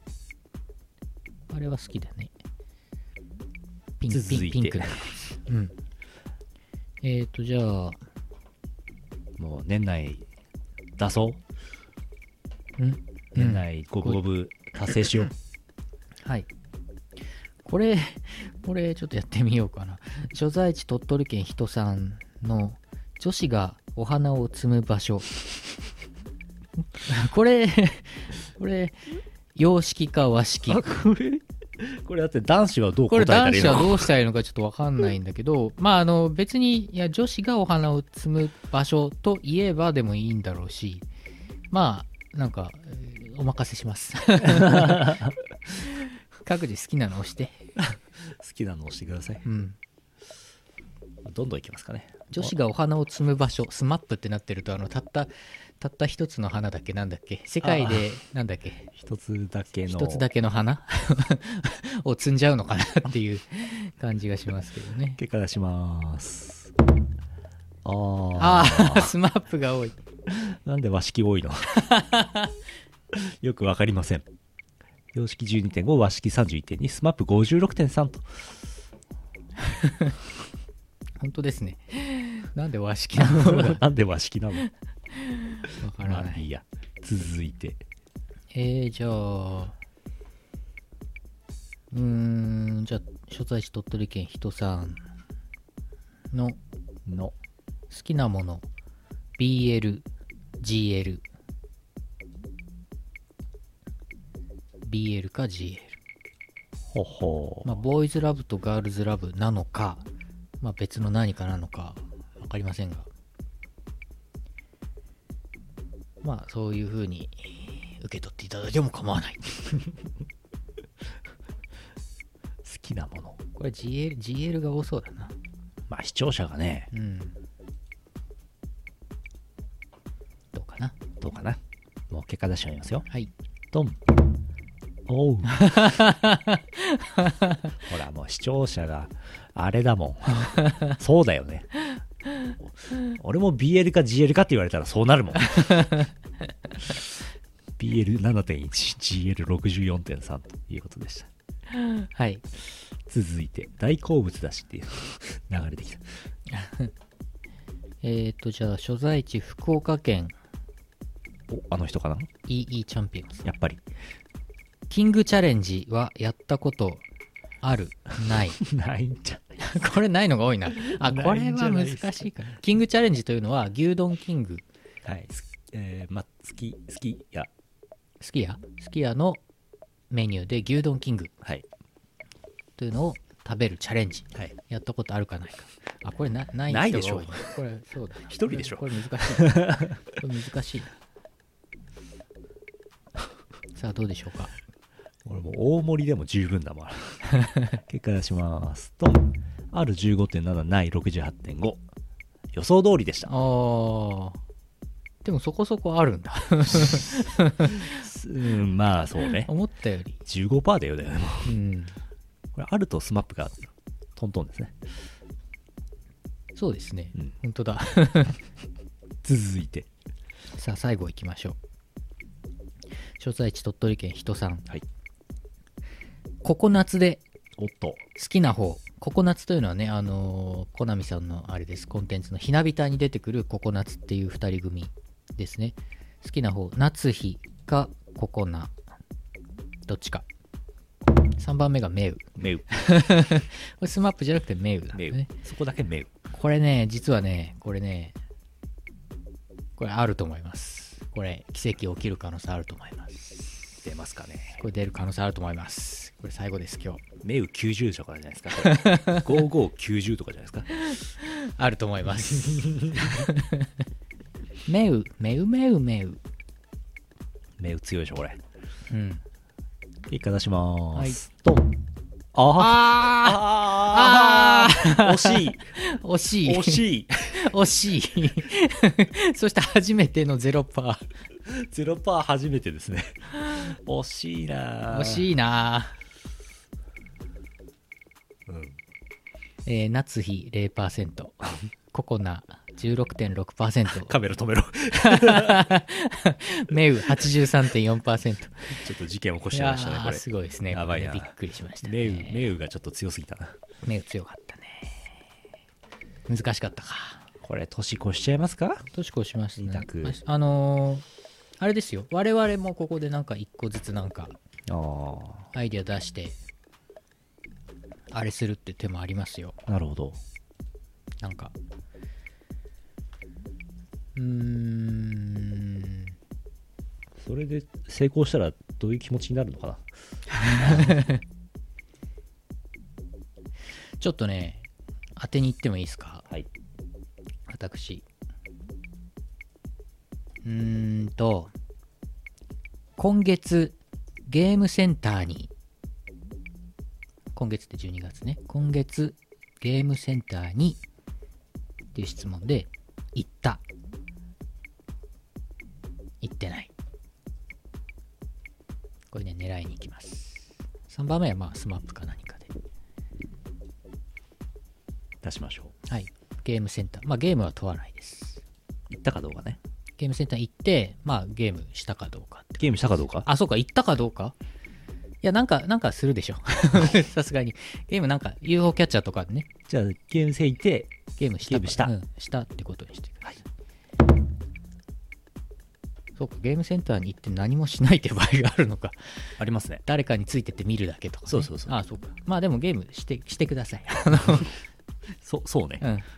あれは好きだね。ピンク、 続いてピンピンクの。うん。えーと、じゃあ、 もう年内出そう。 ん年内五分五分達成しよう。 はい。これ、これちょっとやってみようかな。所在地鳥取県人さんの女子がお花を摘む場所。これ、これ、洋式か和式。 あ、これ、これだって男子はどう答これえたらいいの？ 男子はどうしたらいいのかちょっとわかんないんだけど、まああの別に、いや女子がお花を摘む場所といえばでもいいんだろうし、まあなんかえーお任せします。各自好きなの押して。 好きなのを押してください。 うん。 どんどんいきますかね。 女子がお花を摘む場所、スマップってなってると、あのたったたった一つの花だっけ、なんだっけ、世界でなんだっけ、 一つだけの。 一つだけの花を摘んじゃうのかなっていう感じがしますけどね。 結果出します。あああ。 あ、スマップが多い。 なんで和式多いの？よくわかりません。洋式 じゅうにてんご、和式 さんじゅういってんに、スマップ ごじゅうろくてんさん と。 本当ですね。なんで和式なのがなんで和式なの？ わからまない。 あいいや。続いて。 えー、じゃあ、うーん、じゃあ、所在地鳥取県人さんのの。 好きなもの、ビーエル、ジーエル。ビーエル か ジーエル。 ほほまあ、ボーイズラブとガールズラブなのか、まあ、別の何かなのか分かりませんが、まあそういう風に受け取っていただいても構わない。 好きなもの。 これ ジーエル、ジーエル が多そうだな。 まあ視聴者がね、 うん。どうかな。 どうかな。もう結果出しちゃいますよ。 はい。 ドン。おう。ほら、もう視聴者があれだもん。そうだよね。俺も ビーエル か ジーエル かって言われたらそうなるもん。ビーエルななてんいち、ジーエルろくじゅうよんてんさん ということでした。 はい。 続いて、大好物だしっていう流れてきた。 えーと、じゃあ、所在地福岡県お、あの人かな？ イーイー チャンピオンズ。 やっぱり。 キングチャレンジはやったことあるないないんじゃないこれないのが多いな。あ、これないんじゃは難ないですかしいかな。キングチャレンジというのは牛丼キング、 はい。すえー、ま、好き、好き、や。 すき家すき家のメニューで牛丼キングはい。 というのを食べるチャレンジ。 はい。 やったことあるかないか。あ、これなないないでしょ人が多いね。これそうだな。 一人でしょこれこれ難しいな。これ難しいな。さあどうでしょうか。 俺もう大盛りでも十分だもん。結果出しますと、アールじゅうごてんなな、ない ろくじゅうはちてんご。予想通りでした。 あー。でもそこそこあるんだ。 うん、まあそうね。 思ったより。 じゅうごパーセントだよね、もう。 うん。 これ、アルとスマップがトントンですね。 そうですね。 うん本当だ。 続いて。 さあ最後行きましょう。所在地鳥取県人さん。 はい。 ココナッツでおっと。 好きな方。ココナッツというのはね、あのーコナミさんのあれです。コンテンツのひなびたに出てくるココナッツっていう二人組ですね。好きな方。夏日かココナ。どっちか。さんばんめがメウ。 メウ。 これスマップじゃなくてメウなんメウだね。。 そこだけメウ。 これね、実はね、これね、これあると思います。これ、奇跡起きる可能性あると思います。 出ますかね。 これ出る可能性あると思います。これ最後です、今日。 メウきゅうじゅうとかじゃないですか。これごじゅうご、きゅうじゅうとかじゃないですか。 あると思います。メウ、メウメウメウ。 メウ強いでしょ、これ。 うん。 結果出しまーはいす。と、ああああ惜しい。 ー惜しい。 惜しい。 惜しい。そして初めてのゼロパー。 ゼロパー初めてですね。惜しいな惜しいなぁ。うん。 えー、夏日 ゼロパーセント。ココナ じゅうろくてんろくパーセント。 カメラ止めろ。 メウ はちじゅうさんてんよんパーセント。 ちょっと事件起こしいやちゃいましたね、こーれ。 すごいですね。 やばいなこれねびっくりしましたメウ、 ね。 メウがちょっと強すぎたな。 メウ強かったね。難しかったか。 これ、年越しちゃいますか？ 年越しましたね。 二択あのー、あれですよ。我々もここでなんか一個ずつなんかあアイデア出して、あれするって手もありますよ。 あ、なるほど。 なんか。うーん。 それで成功したらどういう気持ちになるのかな？ ちょっとね、当てに行ってもいいですか？ はい。 私。うーんと、今月、ゲームセンターに、今月ってじゅうにがつね、今月、ゲームセンターに、っていう質問で、行った。行ってない。これね、狙いに行きます。さんばんめはまあ、スマップか何かで。 出しましょう。 はい。ゲームセンター。まあ、ゲームは問わないです。 行ったかどうかね。 ゲームセンター行って、まあ、ゲームしたかどうかって。 ゲームしたかどうか？ あ、そうか、行ったかどうかやなんかなんかするでしょさすがにゲームなんか ユーフォー キャッチャーとかでねじゃあゲーム性行ってゲームしたゲームしたうん、したってことにしてください、そうかゲームセンターに行って何もしないって場合があるのかありますね。 誰かについてって見るだけとか、ね、 そうそうそうああそうかまあでもゲームしてしてくださいそそうね、 うん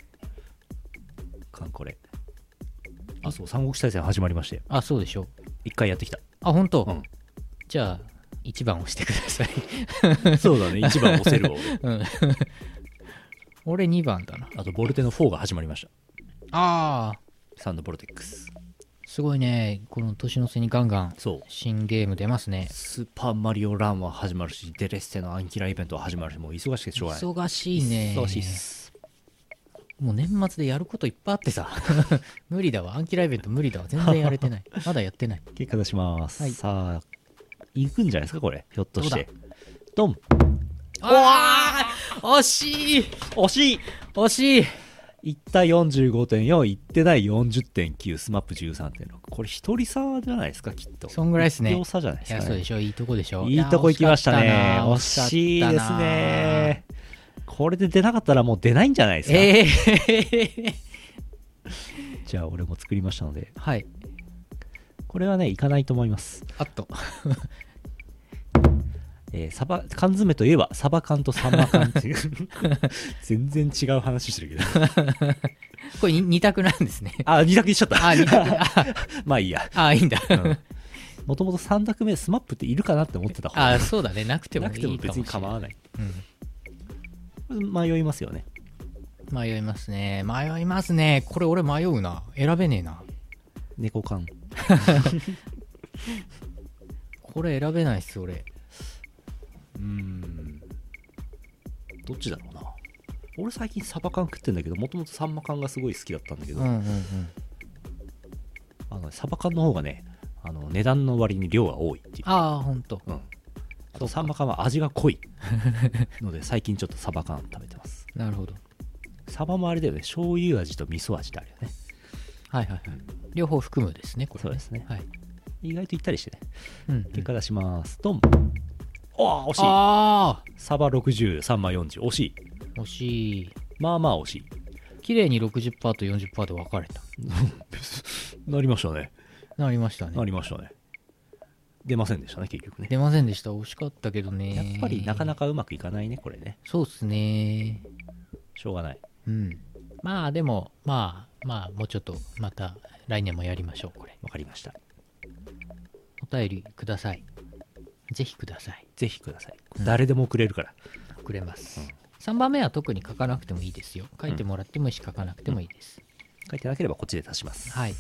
かんこれあそう三国志大戦始まりましたよ。 あそうでしょう一回やってきた。 あ本当、 うんじゃあいちばん押してくださいそうだね、一番押せるわ俺。 うん俺にばんだな。 あとボルテのフォーが始まりました。 ああサンドボルテックス。 すごいねこの年の瀬にガンガンそう新ゲーム出ますね。 スーパーマリオランは始まるし、デレッセのアンキラーイベントは始まるし、もう忙しくてしょうがない。 忙しいね忙しいっす。 もう年末でやることいっぱいあってさ無理だわアンキライベント無理だわ全然やれてないまだやってない結果出します、 はいさあ行くんじゃないですかこれ、ひょっとして。ドン。 ああ惜しい惜しい。 惜しいいったよんじゅうごてんよん、いってない よんじゅってんきゅう、スマップ じゅうさんてんろく。これ一人差じゃないですかきっと。 そんぐらいですね一票差じゃないですか、ね、 いやそうでしょいいとこでしょいいとこ行きましたね。 惜しかったな惜しいですね。これで出なかったらもう出ないんじゃないですか。 ええー、 じゃあ俺も作りましたので、 はいこれはねいかないと思います。 あっとえー、サバ缶詰といえばサバ缶とサンマ缶っていう全然違う話してるけどこれ二択なんですねあ二択にしちゃったあ二択あまあいいや。 あいいんだ、 もともとさん択目スマップっているかなって思ってた方あそうだねなくてもいないくても別にかもしれない構わない。 うん迷いますよね。 迷いますね迷いますねこれ俺迷うな選べねえな猫缶。 これ選べないっす俺うーんどっちだろうな。俺最近サバ缶食ってんだけど、もともとサンマ缶がすごい好きだったんだけど、 うんうんうんあのサバ缶の方がね、あの値段の割に量が多いっていう。 ああほんとうん、あとサンマ缶は味が濃いので最近ちょっとサバ缶食べてます。 なるほどサバもあれだよね、醤油味と味噌味ってあるよね。 はいはいはい両方含むですねこれそうですね。 はい意外と行ったりしてね。 うん、うん、 結果出します。ドン。ああ惜しい。 あサバろくじゅう、サンマよんじゅう。惜しい。 あ惜しいまあまあ惜しい。 綺麗に ろくじゅっパーセント と よんじゅっパーセント で分かれたなりましたね。 なりましたねなりましたね。出ませんでしたね結局ね。 出ませんでした惜しかったけどねやっぱりなかなかうまくいかないねこれね。 そうっすねしょうがない。 うんまあでもまあまあもうちょっとまた来年もやりましょうこれわかりました。 お便りくださいぜひくださいぜひください。 うん誰でもくれるから。 くれます、 うんさんばんめは特に書かなくてもいいですよ書いてもらってもいいし書かなくてもいいです、 書いてなければこっちで足します。 はい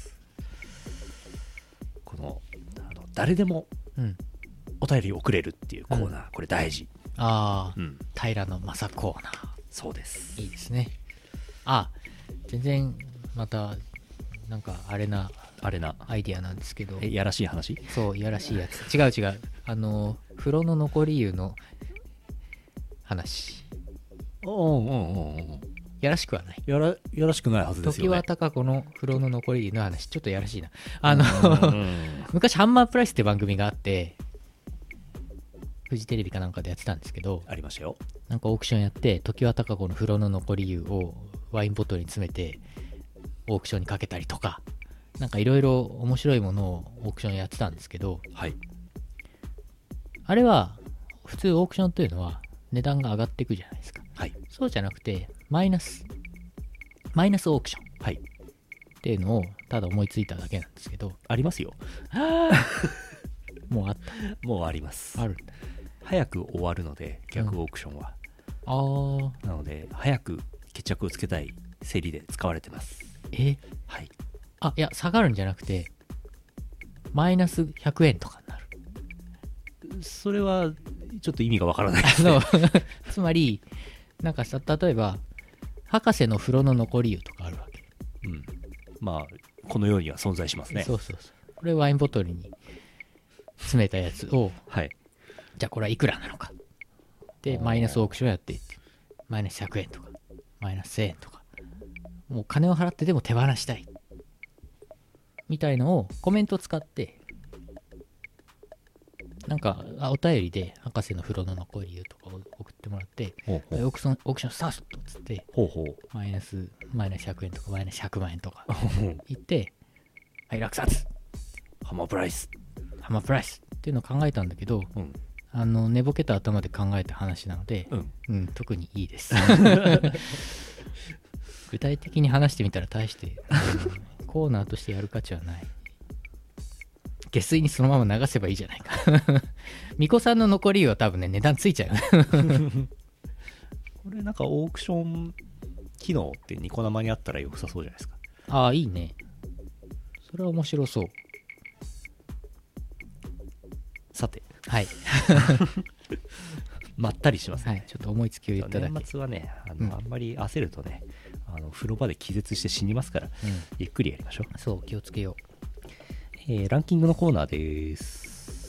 このあの誰でもうんお便り送れるっていうコーナー、これ大事。 ああ、 うん。 平野正コーナーそうです。 いいですねあ全然またなんかあれなあれな。 アイディアなんですけどえ、やらしい話？ そういやらしいやつ違う違うあの風呂の残り湯の話おうんうんうんうん。 やらしくはないやら、やらしくないはずです時よね。 は高子の風呂の残り湯の話ちょっとやらしいなあのうんうん昔ハンマープライスって番組があってフジテレビかなんかでやってたんですけどありましたよ。 なんかオークションやって常盤貴子の風呂の残り湯をワインボトルに詰めてオークションにかけたりとかなんかいろいろ面白いものをオークションやってたんですけどはい。 あれは普通オークションというのは値段が上がっていくじゃないですかはい。 そうじゃなくてマイナスマイナスオークションはい。 っていうのをただ思いついただけなんですけどありますよ。 もうあっもうあります。 たあるんだ早く終わるので、逆オークションは。 あーなので、早く決着をつけたい競りで使われてます。 えはい。 あいや下がるんじゃなくてマイナスひゃくえんとかになるそれは、ちょっと意味がわからないですね。 あのつまりなんかさ例えば博士の風呂の残り湯とかあるわけ、 うん。まあ、このようには存在しますね。 そうそうそうこれワインボトルに詰めたやつをはい。 じゃあこれはいくらなのかでマイナスオークションやっていってマイナスひゃくえんとかマイナスせんえんとかもう金を払ってでも手放したいみたいのをコメントを使ってなんかあお便りで博士の風呂の残り湯とかを送ってもらって、 ほうほうオークションオークションスタートっつって、 ほうほうマイナスマイナスひゃくえんとかマイナスひゃくまん円とか言ってはい落札ハマプライス。 ハマプライスっていうのを考えたんだけど、 うんあの寝ぼけた頭で考えた話なので、 うんうん、特にいいです具体的に話してみたら大して、うんコーナーとしてやる価値はない。下水にそのまま流せばいいじゃないか巫女さんの残りは多分ね値段ついちゃうこれなんかオークション機能ってニコ生にあったら良さそうじゃないですか。 ああいいね、それは面白そう。 さてはいまったりしますね、 はいちょっと思いつきを言っただけ。 年末はねあの、 うんあんまり焦るとねあの風呂場で気絶して死にますから、 うんゆっくりやりましょう。 そう気をつけよえーランキングのコーナーです。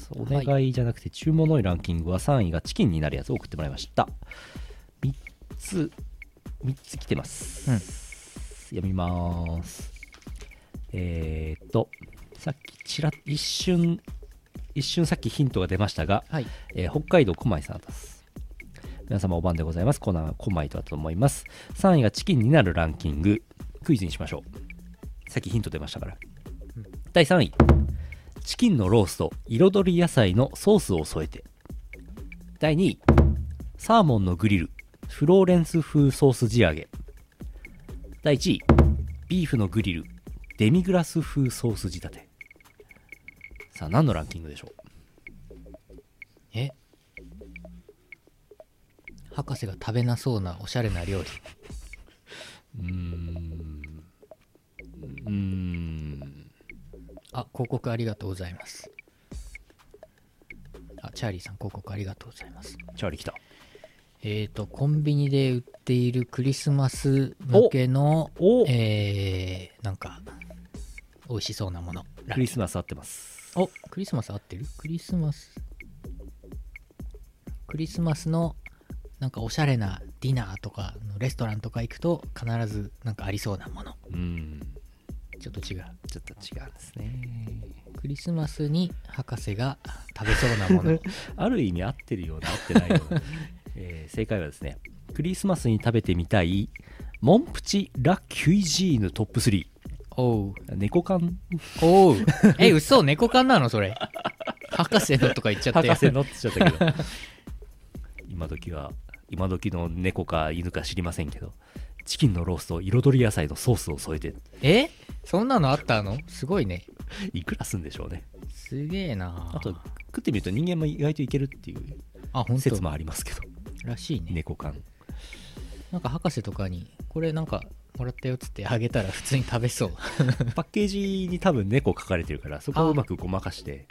お願いじゃなくて注文の多いランキングはさんいがチキンになるやつを送ってもらいました。みっつみっつ来てます、 うん読みます。えーっとさっきちらっ一瞬一瞬さっきヒントが出ましたが、 う。はいえー北海道小米さんです。皆様お晩でございます。コーナーは小米とだと思います。さんいがチキンになるランキング、クイズにしましょう。さっきヒント出ましたから、うん、だいさんいチキンのロースト彩り野菜のソースを添えて。だいにいサーモンのグリルフローレンス風ソース仕上げ。だいいちいビーフのグリルデミグラス風ソース仕立て。さあ何のランキングでしょう。 え博士が食べなそうなおしゃれな料理。 うーんうーんあ広告ありがとうございます。あチャーリーさん広告ありがとうございます。 チャーリー来た。 えーとコンビニで売っているクリスマス向けのおえー、なんか美味しそうなもの。 クリスマス合ってます。 おクリスマス合ってる。クリスマスクリスマスのなんかおしゃれなディナーとかのレストランとか行くと必ずなんかありそうなもの。 うーんちょっと違う。 ちょっと違うんですね。 クリスマスに博士が食べそうなものある意味合ってるような合ってないような、えー正解はですねクリスマスに食べてみたいモンプチラ・キュイジーヌトップスリー。 おう猫缶。 おうえ嘘猫缶なのそれ。博士のとか言っちゃったよ。 博士のって言っちゃったけど今時は今時の猫か犬か知りませんけどチキンのロースト彩り野菜のソースを添えて。 えそんなのあったのすごいね。 いくらすんでしょうね。 すげえな。 あと食ってみると人間も意外といけるっていうあ本当説もありますけどらしいね。 猫缶。 なんか博士とかにこれなんかもらったよっつってあげたら普通に食べそうパッケージに多分猫書かれてるからそこをうまくごまかして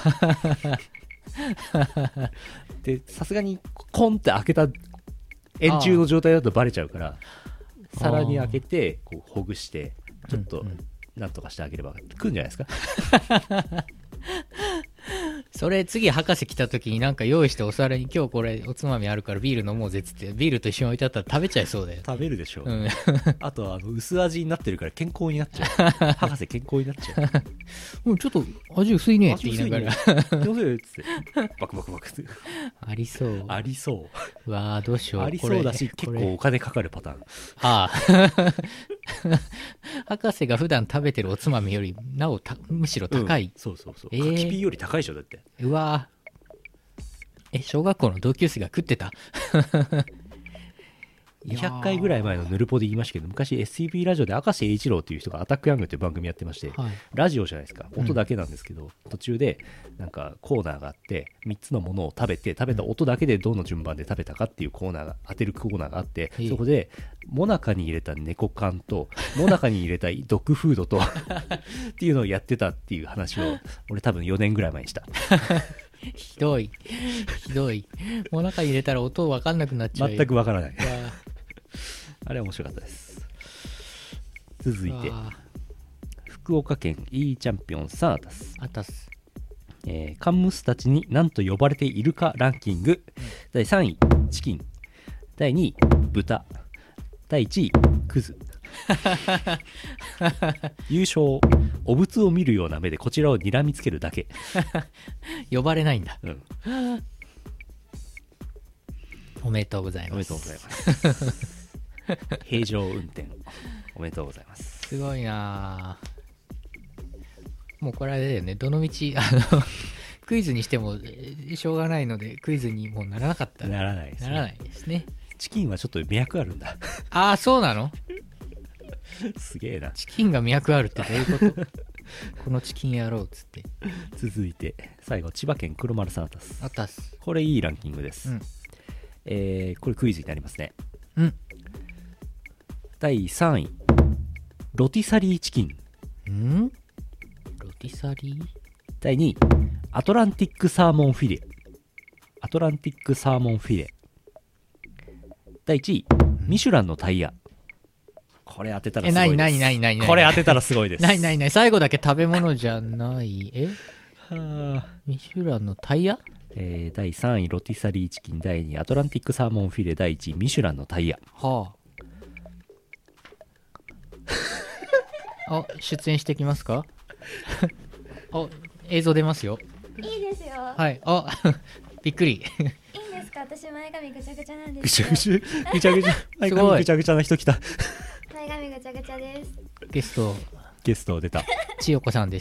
でさすがにコンって開けた円柱の状態だとバレちゃうから皿に開けてこうほぐしてちょっとなんとかしてあげれば食うんじゃないですかそれ次博士来た時になんか用意してお皿に今日これおつまみあるからビール飲もうぜっつってビールと一緒に置いてあったら食べちゃいそうだよ。 食べるでしょう、 うん、 あとあの薄味になってるから健康になっちゃう博士健康になっちゃうもうちょっと味薄いねって言いながら気をつけるっつってバクバクバクってありそうありそううわーどうしようありそうだしこれ結構お金かかるパターン。 ああ博士が普段食べてるおつまみよりなおたむしろ高い、 うん、そうそうそう、 えー、 柿ピーより高いでしょだって。 うわーえ小学校の同級生が食ってたにひゃっかいぐらい前のヌルポで言いましたけど昔 エスティーブイ ラジオで明石栄一郎っていう人がアタックヤングっていう番組やってまして、 はい、 ラジオじゃないですか音だけなんですけど、うん、途中でなんかコーナーがあってみっつのものを食べて食べた音だけでどの順番で食べたかっていうコーナーが当てるコーナーがあって、うん、そこでモナカに入れた猫缶とモナカに入れたドッグフードとっていうのをやってたっていう話を俺多分よねんぐらい前にしたひどいひどいもう中に入れたら音分かんなくなっちゃうよ。 全く分からないあれ面白かったです。続いて福岡県 E チャンピオンさんあたすあたす、 えー、カンムスたちに何と呼ばれているかランキング、うん、だいさんいチキン、だいにい豚、だいいちいクズ、 優勝、お仏を見るような目でこちらを睨みつけるだけ。 呼ばれないんだ。 うん、 おめでとうございます。 おめでとうございます。平常運転おめでとうございます。 すごいなぁ。もうこれあれだよね、どの道あのクイズにしてもしょうがないので、クイズにもうならなかったならないですね。 ならないですね。 チキンはちょっと脈あるんだ。 ああ、そうなの？ すげえな。 チキンが脈あるってどういうこと？このチキン野郎っつって。 続いて最後、千葉県黒丸さんあたす。 あったっす。 これいいランキングです、うん、えー、これクイズになりますね。 うん。 だいさんい、ロティサリーチキン。 ん？ロティサリー？ だいにい、アトランティックサーモンフィレ。アトランティックサーモンフィレ。だいいちい、ミシュランのタイヤ。これ当てたらすごいです。 え、なになになになにこれ当てたらすごいです。 なになになに最後だけ食べ物じゃない。えはミシュランのタイヤ？ えー、だいさんい、ロティサリーチキン。だいにい、アトランティックサーモンフィレ。だいいちい、ミシュランのタイヤ。 はあ。あ、出演してきますか？あ、映像出ますよ。 いいですよ。 はい。あ、びっくり。 いいんですか？私前髪ぐちゃぐちゃなんでぐちすゃぐちゃ、ぐちゃぐちゃ、前髪ぐちゃぐちゃな人来た。 前髪ぐちゃぐちゃです。 ゲスト、 ゲスト出た。 千代子さんです。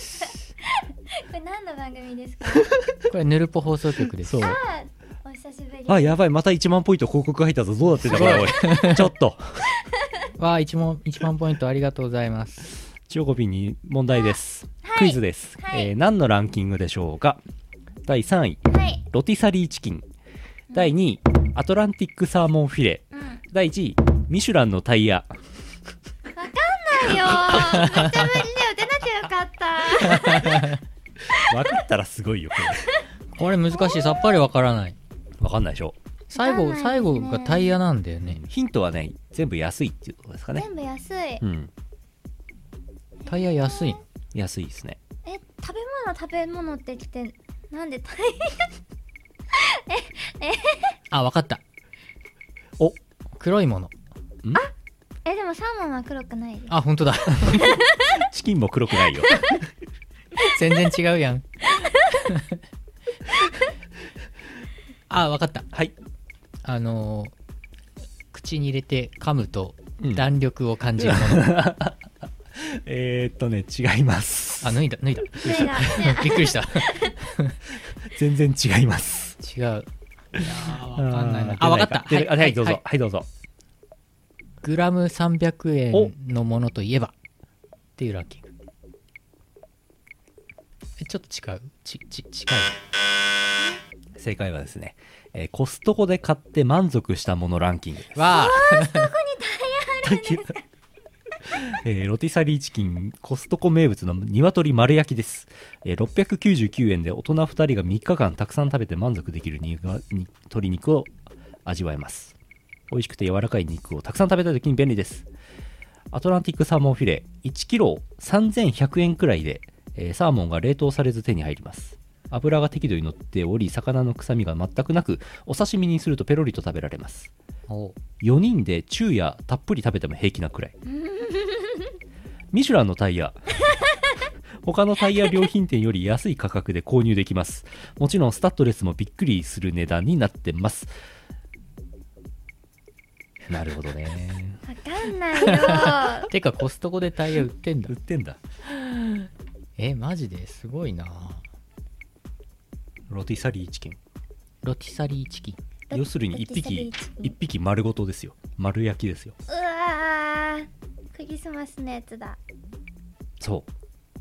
これ何の番組ですか？ これヌルポ放送局です。 そう。 あー、お久しぶり。 あ、やばい、またいちまんポイント広告入ったぞ。どうなってんだこれ、おい。ちょっと。 わあ、いちまん、いちまんポイントありがとうございます。 千代子ピンに問題です。 はい、 クイズです、 はいえー。何のランキングでしょうか？だいさんい、 はい、 ロティサリーチキン。だいにい、アトランティックサーモンフィレ。 うん、 だいいちい、ミシュランのタイヤ。 わかんないよー。めっちゃ無理で打てなきゃよかった。 分かったらすごいよここれ難しい。さっぱりわからない。 れ。分かんないでしょ。 最後、 わかんないですね最後がタイヤなんだよね。 ヒントはね、全部安いっていうところですかね。 全部安い。 うん、 タイヤ安い。 安いですね。 え、食べ物食べ物ってきてなんでタイあ、わかった。 お、 黒いもの。 え、でもサーモンは黒くないです。 あ、ほんとだ。 チキンも黒くないよ。 全然違うやん。あ、わかった。 はい。 あのー、口に入れて噛むとうん弾力を感じるもの。 えーっとね、違います。 あ、脱いだ、脱いだ。 脱いだびっくりした。 全然違います。 違う。いやー、わかんないな。 あーあ、わかった。 出ないか、 はい、 はい、どうぞ、 はいはい、どうぞ。 グラムさんびゃくえんのものといえばっていうランキング。え、ちょっと違うち、ち、近い。 正解はですね、えーコストコで買って満足したものランキングです。 わあ。 えーロティサリーチキンコストコ名物の鶏丸焼きです、えーろっぴゃくきゅうじゅうきゅうえんで大人ふたりがみっかかんたくさん食べて満足できるにがに鶏肉を味わえます。美味しくて柔らかい肉をたくさん食べたい時に便利です。アトランティックサーモンフィレいちキロさんぜんひゃくえんくらいで、えーサーモンが冷凍されず手に入ります。油が適度に乗っており魚の臭みが全くなく、お刺身にするとペロリと食べられます。 およにんで昼夜たっぷり食べても平気なくらい。ミシュランのタイヤ他のタイヤ良品店より安い価格で購入できます。もちろんスタッドレスもびっくりする値段になってます。なるほどね。 わかんないよ。 てかコストコでタイヤ売ってんだ売。ってんだ。 え、マジですごいな。 ロティサリーチキン。 ロティサリーチキン。 要するに一ロティサリ匹ーチキン一匹丸ごとですよ。丸焼きですよ。 うわー、クリスマスのやつだ。 そう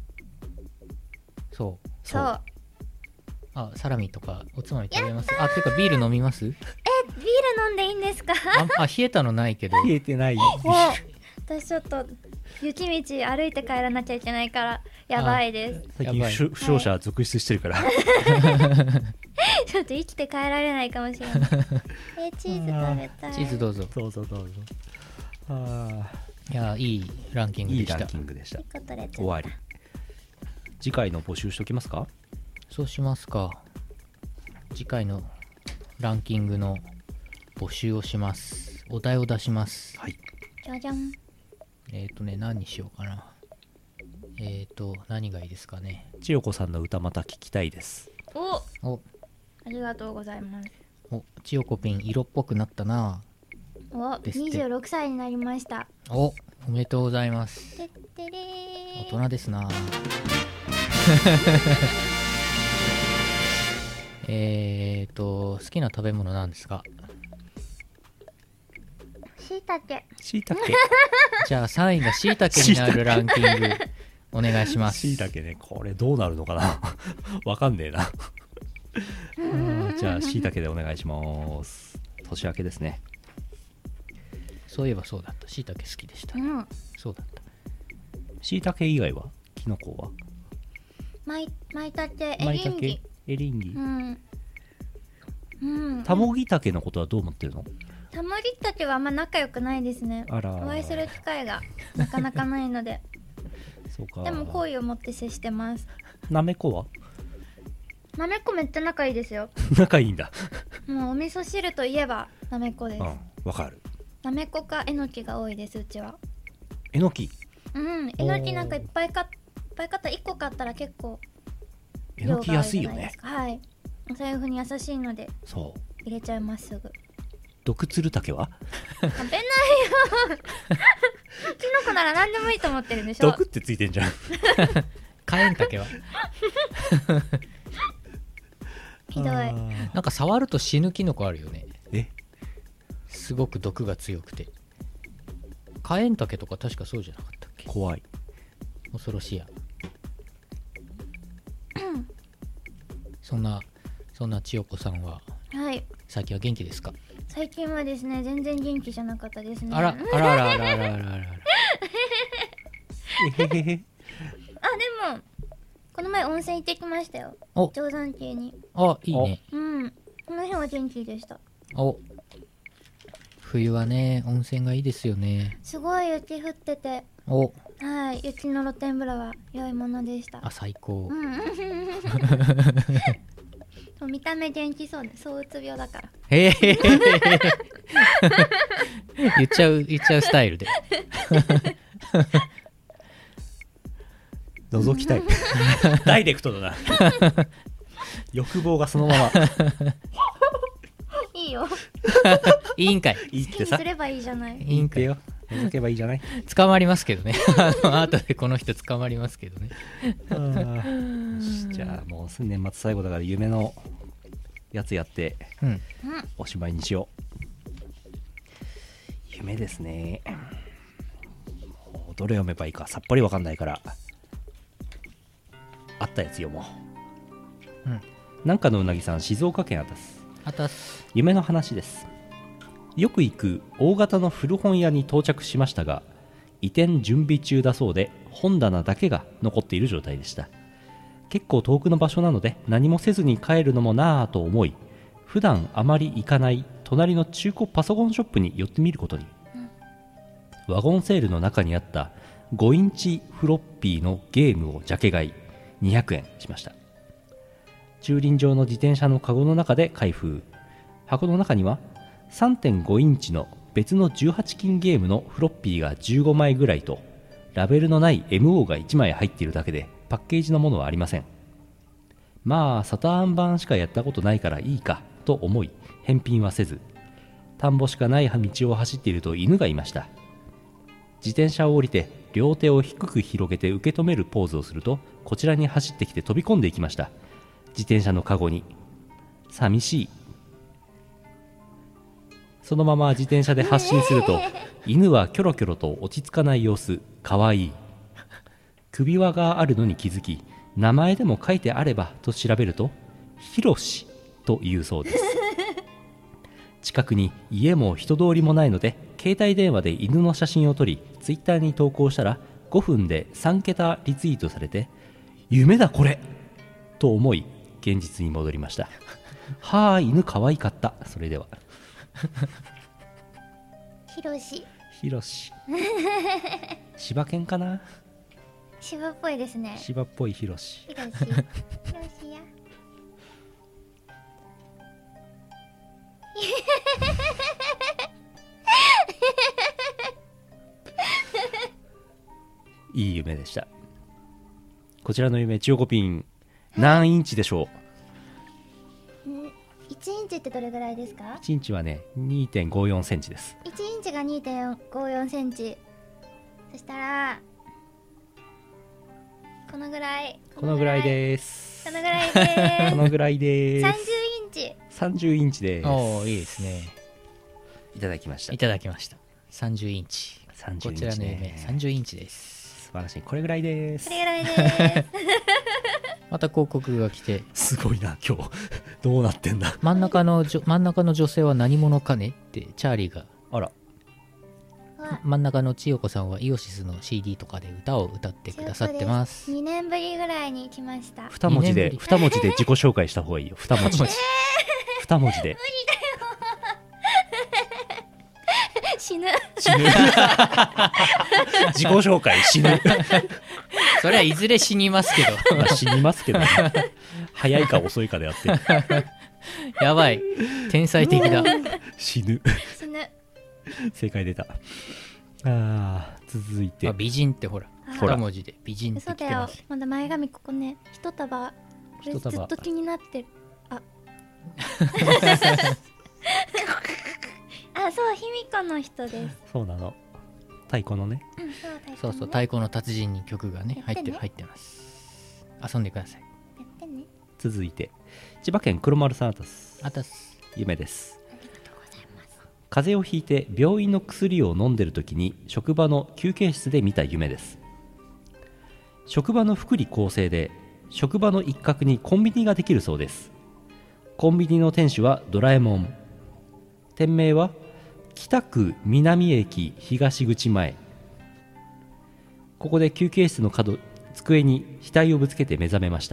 そう。 そう。 あ、サラミとかおつまみ食べます？あ、てかビール飲みます？ え、ビール飲んでいいんですか？ あ、あ冷えたのないけど。 冷えてない。 私ちょっと雪道歩いて帰らなきゃいけないからやばいです。 最近やばい負傷負傷者続出してるから。 ちょっと生きて帰られないかもしれない。え、チーズ食べたい。 チーズどうぞ。 どうぞどうぞ。あいや、いいランキンーいいラングでした。 キングでした。 一個取れちゃった終わり。次回の募集しときますか？ そうしますか。次回のランキングの募集をします。お題を出します。 はい。 じゃじゃん。 えっ、ー、とね、何にしようかな。えっ、ー、と、何がいいですかね。 千代子さんの歌また聞きたいです。 お、 お、 ありがとうございます。 お、千代子ピン色っぽくなったな。 お、 ですってにじゅうろくさいになりました。 お、おめでとうございます。 てってれー。 大人ですな。えーと、好きな食べ物なんですか？ しいたけ。 しいたけ。 じゃあさんいがしいたけになるランキングお願いします。 しいたけね、これどうなるのかなわかんねえな。うんじゃあしいたけでお願いします。年明けですね。 そういえばそうだった。しいたけ好きでした。 うん。 そうだった。 しいたけ以外はきのこはまいまいたけ、エまいたけリンギ。 エリンギ。 うん。うん。 たもぎたけのことはどう思ってるの？ たもぎたけはあんま仲良くないですね。 あらー。 お会いする機会がなかなかないので。 そうか。 でも好意を持って接してます。 なめこは？ なめこめっちゃ仲いいですよ。 仲いいんだ。 もうお味噌汁といえばなめこです。 うん、わかる。 なめこかえのきが多いです、うちは。 えのき。 うん、えのきなんかいっぱいかいっぱい買ったらいっこ買ったら結構えのき安いよね。 はい。お財布に優しいのでそう入れちゃいますすぐ。 毒つるたけは？ 食べないよ。キノコなら何でもいいと思ってるんでしょ。 毒ってついてんじゃん。 カエンタケはひどい。 なんか触ると死ぬキノコあるよね。 え？ すごく毒が強くて。カエンタケとか確かそうじゃなかったっけ？ 怖い。 恐ろしいや。そんなそんな千代子さんははい。 最近は元気ですか？ 最近はですね、全然元気じゃなかったですね。 あらあらあらあらあらあらあら。 えへへへ。 あ、でもこの前温泉行ってきましたよ。 お、 定山渓に。 あ、いいね。 うん。この辺は元気でした。 お、冬はね温泉がいいですよね。 すごい雪降ってて、 お、 はい、雪の露天風呂は良いものでした。 あ、最高。 うん。そう見た目元気そうで、そううつ病だから。 へえ。言っちゃう言っちゃうスタイルで。 覗きたい。ダイレクトだな。欲望がそのまま。 いいよ。 いいんかい。 いいってさ好きにす。ればいいじゃない。 いいんかいよ。 覗けばいいじゃない。 捕まりますけどね。あの後でこの人捕まりますけどね。 あーよしじゃあもう年末最後だから夢のやつやってうん。 おしまいにしよう。夢ですね。もうどれ読めばいいかさっぱりわかんないからあったやつ読もう。 うんなんかのうなぎさん、静岡県あたす。 あたす。 夢の話です。よく行く大型の古本屋に到着しましたが、移転準備中だそうで本棚だけが残っている状態でした。結構遠くの場所なので何もせずに帰るのもなぁと思い、普段あまり行かない隣の中古パソコンショップに寄ってみることに。ワゴンセールの中にあったごインチフロッピーのゲームをジャケ買いにひゃくえんしました。駐輪場の自転車のカゴの中で開封。箱の中には さんてんごインチの別のじゅうはち金ゲームのフロッピーがじゅうごまいぐらいと、ラベルのない エムオー がいちまい入っているだけでパッケージのものはありません。まあサターン版しかやったことないからいいかと思い返品はせず、田んぼしかない道を走っていると犬がいました。自転車を降りて両手を低く広げて受け止めるポーズをすると、こちらに走ってきて飛び込んでいきました。自転車のカゴに。寂しい。そのまま自転車で発進すると、犬はキョロキョロと落ち着かない様子。かわいい。首輪があるのに気づき、名前でも書いてあればと調べると、ヒロシというそうです。近くに家も人通りもないので、携帯電話で犬の写真を撮りツイッターに投稿したらごふんでさんけたリツイートされて、夢だこれと思い現実に戻りました。はあ、犬可愛かった。それではひろし。 ひろし。柴犬かな。 芝っぽいですね。 柴っぽいひろし。 ひろし。ひろしや。 いい夢でした。こちらの夢、中古ピン何インチでしょう？ いちインチってどれぐらいですか？ いちインチはね にてんごよんセンチです。 いちインチが にてんごよんセンチ。そしたらこのぐらい。 このぐらいです。 このぐらいです。 このぐらいです。 さんじゅうインチ。 さんじゅうインチです。 おお、いいですね。 いただきました。 いただきました。さんじゅうインチ。 さんじゅうインチ、ね、 こちらの夢さんじゅうインチです。 素晴らしい。これぐらいです。 これぐらいです。 また広告が来て、 すごいな今日どうなってんだ。 真ん中のじょ真ん中の女性は何者かねってチャーリーが、 あら、 真ん中の千代子さんはイオシスの シーディー とかで歌を歌ってくださってます。 にねんぶりぐらいに来ました。 二文字でにねんぶり二文字で自己紹介した方がいいよ。二文字で二文字で死ぬ。 死ぬ自己紹介死ぬそれはいずれ死にますけどまあ死にますけど、ね、早いか遅いかであってやばい、天才的だ。 死ぬ死ぬ。 正解出た。あー、続いて、 あ、美人ってほらほら二文字で美人って嘘だよ来てます。。 まだ前髪ここね、一束。これ一束ずっと気になってる。あ。あ、そう、卑弥呼の人です。 そうなの、太鼓のね。 うん、そう、太鼓ねそうそう、太鼓の達人に曲がねやってね入ってる入ってます。遊んでください。 やってね。 続いて、千葉県黒丸さんあたすあたす。 夢です。風邪をひいて病院の薬を飲んでる時に職場の休憩室で見た夢です。職場の福利厚生で職場の一角にコンビニができるそうです。コンビニの店主はドラえもん。店名は北区南駅東口前。ここで休憩室の角、机に額をぶつけて目覚めました。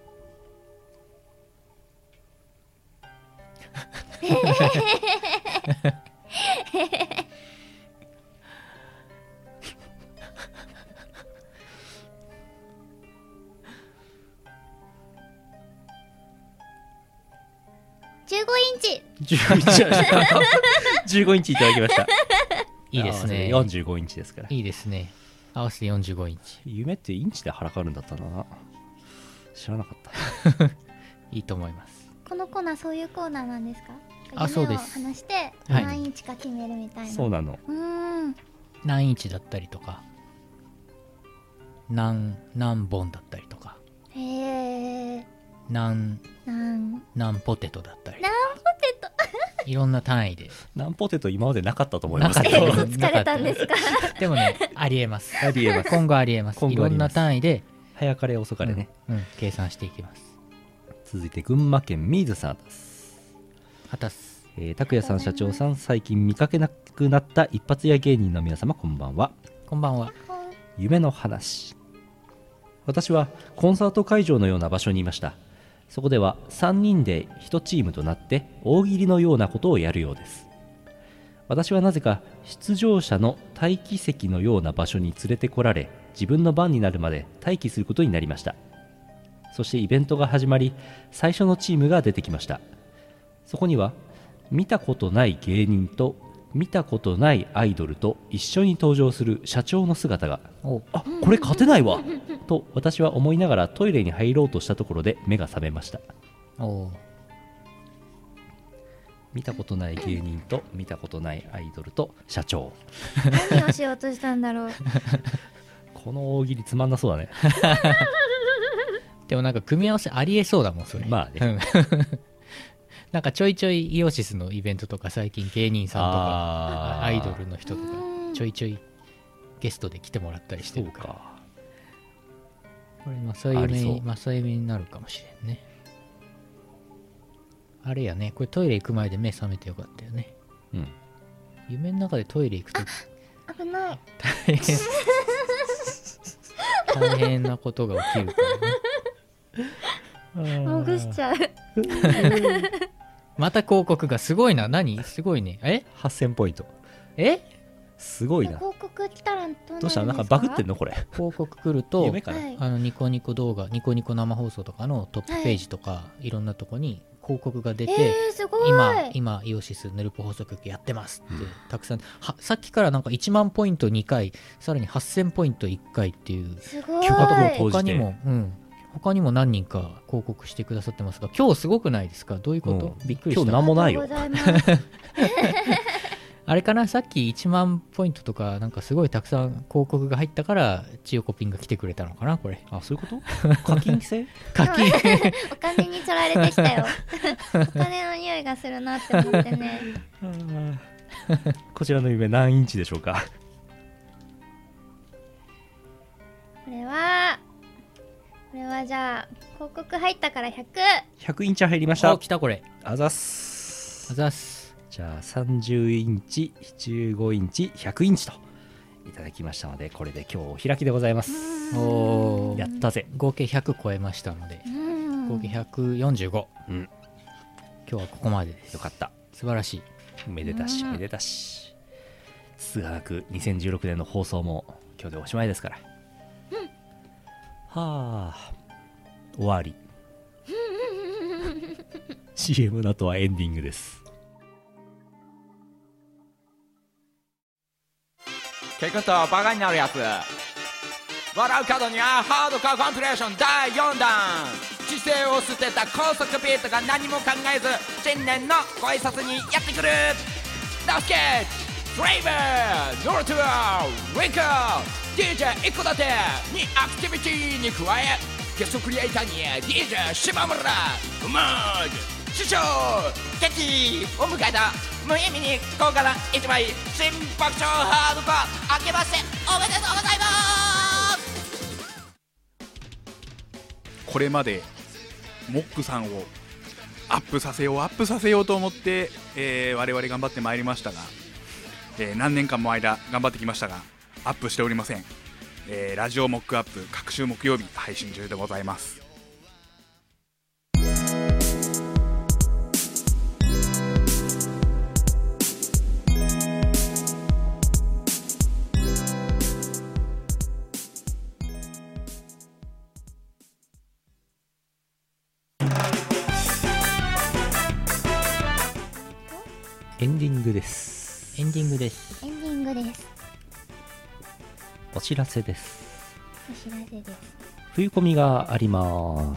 じゅうごインチ。 じゅうごインチじゅうごインチいただきました。 いいですね。 よんじゅうごインチですから。 いいですね。合わせてよんじゅうごインチ。 夢ってインチで腹かるんだったな。知らなかった。 いいと思います。 このコーナー、そういうコーナーなんですか？ あ、そうです。 夢を話してはい何インチか決めるみたいな。 そうなの。 うーん。 何インチだったりとか、何何本だったりとか、 へえ。 何なん。 何ポテトだったり、 なんポテト。 いろんな単位で。 ナンポテト今までなかったと思いますけど。 なかった嘘つかれたんですか？ でもね、ありえます。 ありえます。 今後ありえます。いろんな今後あります単位で、 早かれ遅かれね。 うん、計算していきます。 続いて群馬県ミーズさんです。 あたす。 えー、拓也さん、社長さん、最近見かけなくなった一発屋芸人の皆様、こんばんは。 こんばんは。 夢の話。私はコンサート会場のような場所にいました。そこではさんにんでいちチームとなって大喜利のようなことをやるようです。私はなぜか出場者の待機席のような場所に連れてこられ、自分の番になるまで待機することになりました。そしてイベントが始まり、最初のチームが出てきました。そこには見たことない芸人と見たことないアイドルと一緒に登場する社長の姿が。 お、 あ、これ勝てないわと私は思いながらトイレに入ろうとしたところで目が覚めました。 お、 見たことない芸人と見たことないアイドルと社長。 何をしようとしたんだろう。 この大喜利つまんなそうだね。 でもなんか組み合わせありえそうだもん、それ。 まあね。 うんなんかちょいちょいイオシスのイベントとか最近芸人さんとかあーアイドルの人とかちょいちょいゲストで来てもらったりしてそうるから、 か。 これまあそういうありそう夢まあそういう夢になるかもしれんね。あれやね、これトイレ行く前で目覚めてよかったよね。 うん。 夢の中でトイレ行くと危ない。 大変大変なことが起きるからね。 潜しちゃう。 また広告がすごいな。何すごいね。えはっせんポイント。 えすごいな。 広告来たらどうなるんですか？ どうしたの？なんかバグってんのこれ。 広告来ると夢かな、 はいあのニコニコ動画ニコニコ生放送とかのトップページとか、はい、いろんなとこに広告が出て、 えー、すごい。 今今イオシスヌルポ放送局やってますって、うん、たくさんはさっきからなんかいちまんポイントにかいさらにはっせんポイントいっかいっていうすごい。 他にも、うん、他にも何人か広告してくださってますが、今日すごくないですか？どういうこと？うん、びっくりした。 今日何もないよ。 あれかな、さっきいちまんポイントとかなんかすごいたくさん広告が入ったから千代子ピンが来てくれたのかなこれ。 あ、そういうこと？課金制？ 課金お金に取られてきたよ。お金の匂いがするなって思ってね。 こちらの夢何インチでしょうか？ これはこれはじゃあ広告入ったからひゃく。 ひゃくインチ入りました。 お、来たこれ。 あざっす。 あざっす。 じゃあさんじゅうインチ、じゅうごインチ、ひゃくインチといただきましたので、これで今日お開きでございます。 おー、 やったぜ。 合計ひゃく超えましたので、合計ひゃくよんじゅうご、うん、今日はここまでです。 よかった。 素晴らしい。 めでたしめでたし。つがなくにせんじゅうろくねんの放送も今日でおしまいですから、うん、はあ終わり。シーエム の後はエンディングです。 結構とバカになるやつ、笑う角にはハードカーコンピレーションだいよんだん。知性を捨てた高速ビートが何も考えず新年のご挨拶にやってくる。ダスケッチ、フレイバー、ノルトゥア、ウィンカー、ディージェー 一戸建てにアクティビティに加え、ゲストクリエイターに ディージェー 島村、うまーく師匠ケチを迎えた無意味に豪華な一枚新爆笑ハードコア、明けましておめでとうございます。 これまでモックさんをアップさせようアップさせようと思って、えー、我々頑張ってまいりましたが、えー、何年間も間頑張ってきましたがアップしておりません。えー、ラジオモックアップ各週木曜日配信中でございます。 エンディングです。 エンディングです。 エンディングです。 お知らせです。 お知らせです。 冬コミがあります。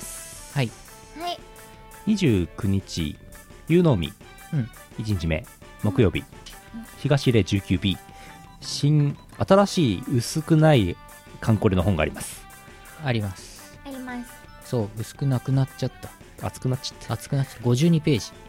はい。 はい。 にじゅうくにち、夕の海、うん、いちにちめ、木曜日、うん、東レ じゅうきゅうビー、新、新しい薄くないカンコレの本があります。 あります。 あります。 そう、薄くなくなっちゃった。 厚くなっちゃった。 厚くなっちゃった。ごじゅうにページ。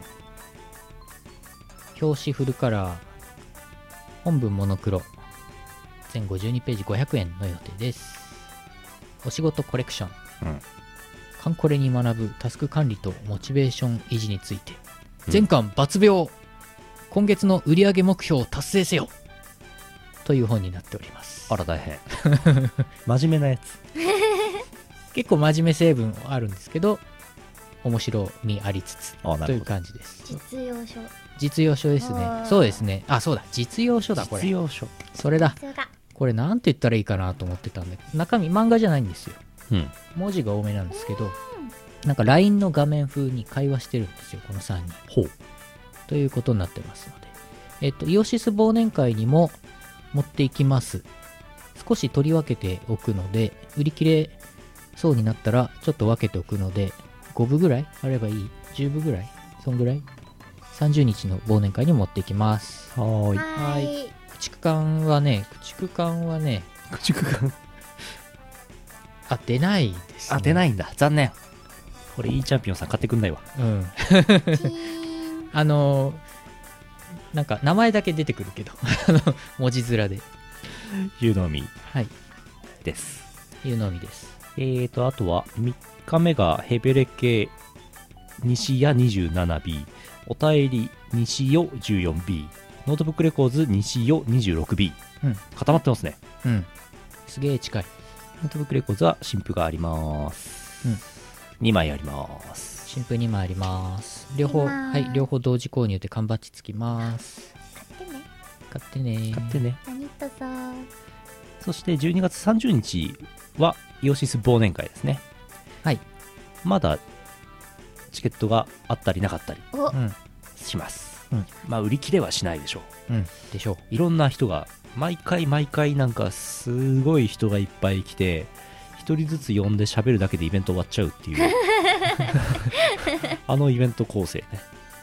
表紙フルカラー、本文モノクロ、全ごじゅうにページごひゃくえんの予定です。お仕事コレクション、うん、カンコレに学ぶタスク管理とモチベーション維持について、全巻抜病、今月の売上目標を達成せよという本になっております。 あら大変。真面目なやつ。 結構真面目成分あるんですけど面白みありつつという感じです。 実用書。 実用書ですね。そうですね。あ、そうだ。実用書だ、これ。 実用書。 それだ。これなんて言ったらいいかなと思ってたんだけど、中身漫画じゃないんですよ。うん。文字が多めなんですけど、なんか ライン の画面風に会話してるんですよ、このさんにん。 ほう。 ということになってますので。えっと、イオシス忘年会にも持っていきます。少し取り分けておくので、売り切れそうになったらちょっと分けておくので、ごぶぐらいあればいい ?じゅう 部ぐらいそんぐらいさんじゅうにちの忘年会に持っていきます。 はーい。 はーい。駆逐艦はね、駆逐艦はね、 駆逐艦あ、出ないですね。 あ、出ないんだ。残念。これいいチャンピオンさん買ってくんないわ。 うん。あの、なんか名前だけ出てくるけど、文字面で。 湯飲み。 はい。 です。 湯飲みです。 えーと、あとはみっかめがヘベレケ西谷 にじゅうななビー、おたえり西尾 じゅうよんビー、ノートブックレコーズ西尾 にじゅうろくビー、うん、固まってますね。 うん。すげえ近い。 ノートブックレコーズは新譜があります。うん。にまいあります。 新譜にまいあります。両方、はい、両方同時購入で缶バッジつきます。 買ってね。 買ってね。 買ってね。 何とぞ。 そしてじゅうにがつさんじゅうにちはイオシス忘年会ですね。 はい。 まだチケットがあったりなかったりお、 うんします。 うんまあ売り切れはしないでしょう。 うんでしょいろんな人が毎回毎回なんかすごい人がいっぱい来て一人ずつ呼んで喋るだけでイベント終わっちゃうっていうあのイベント構成ね。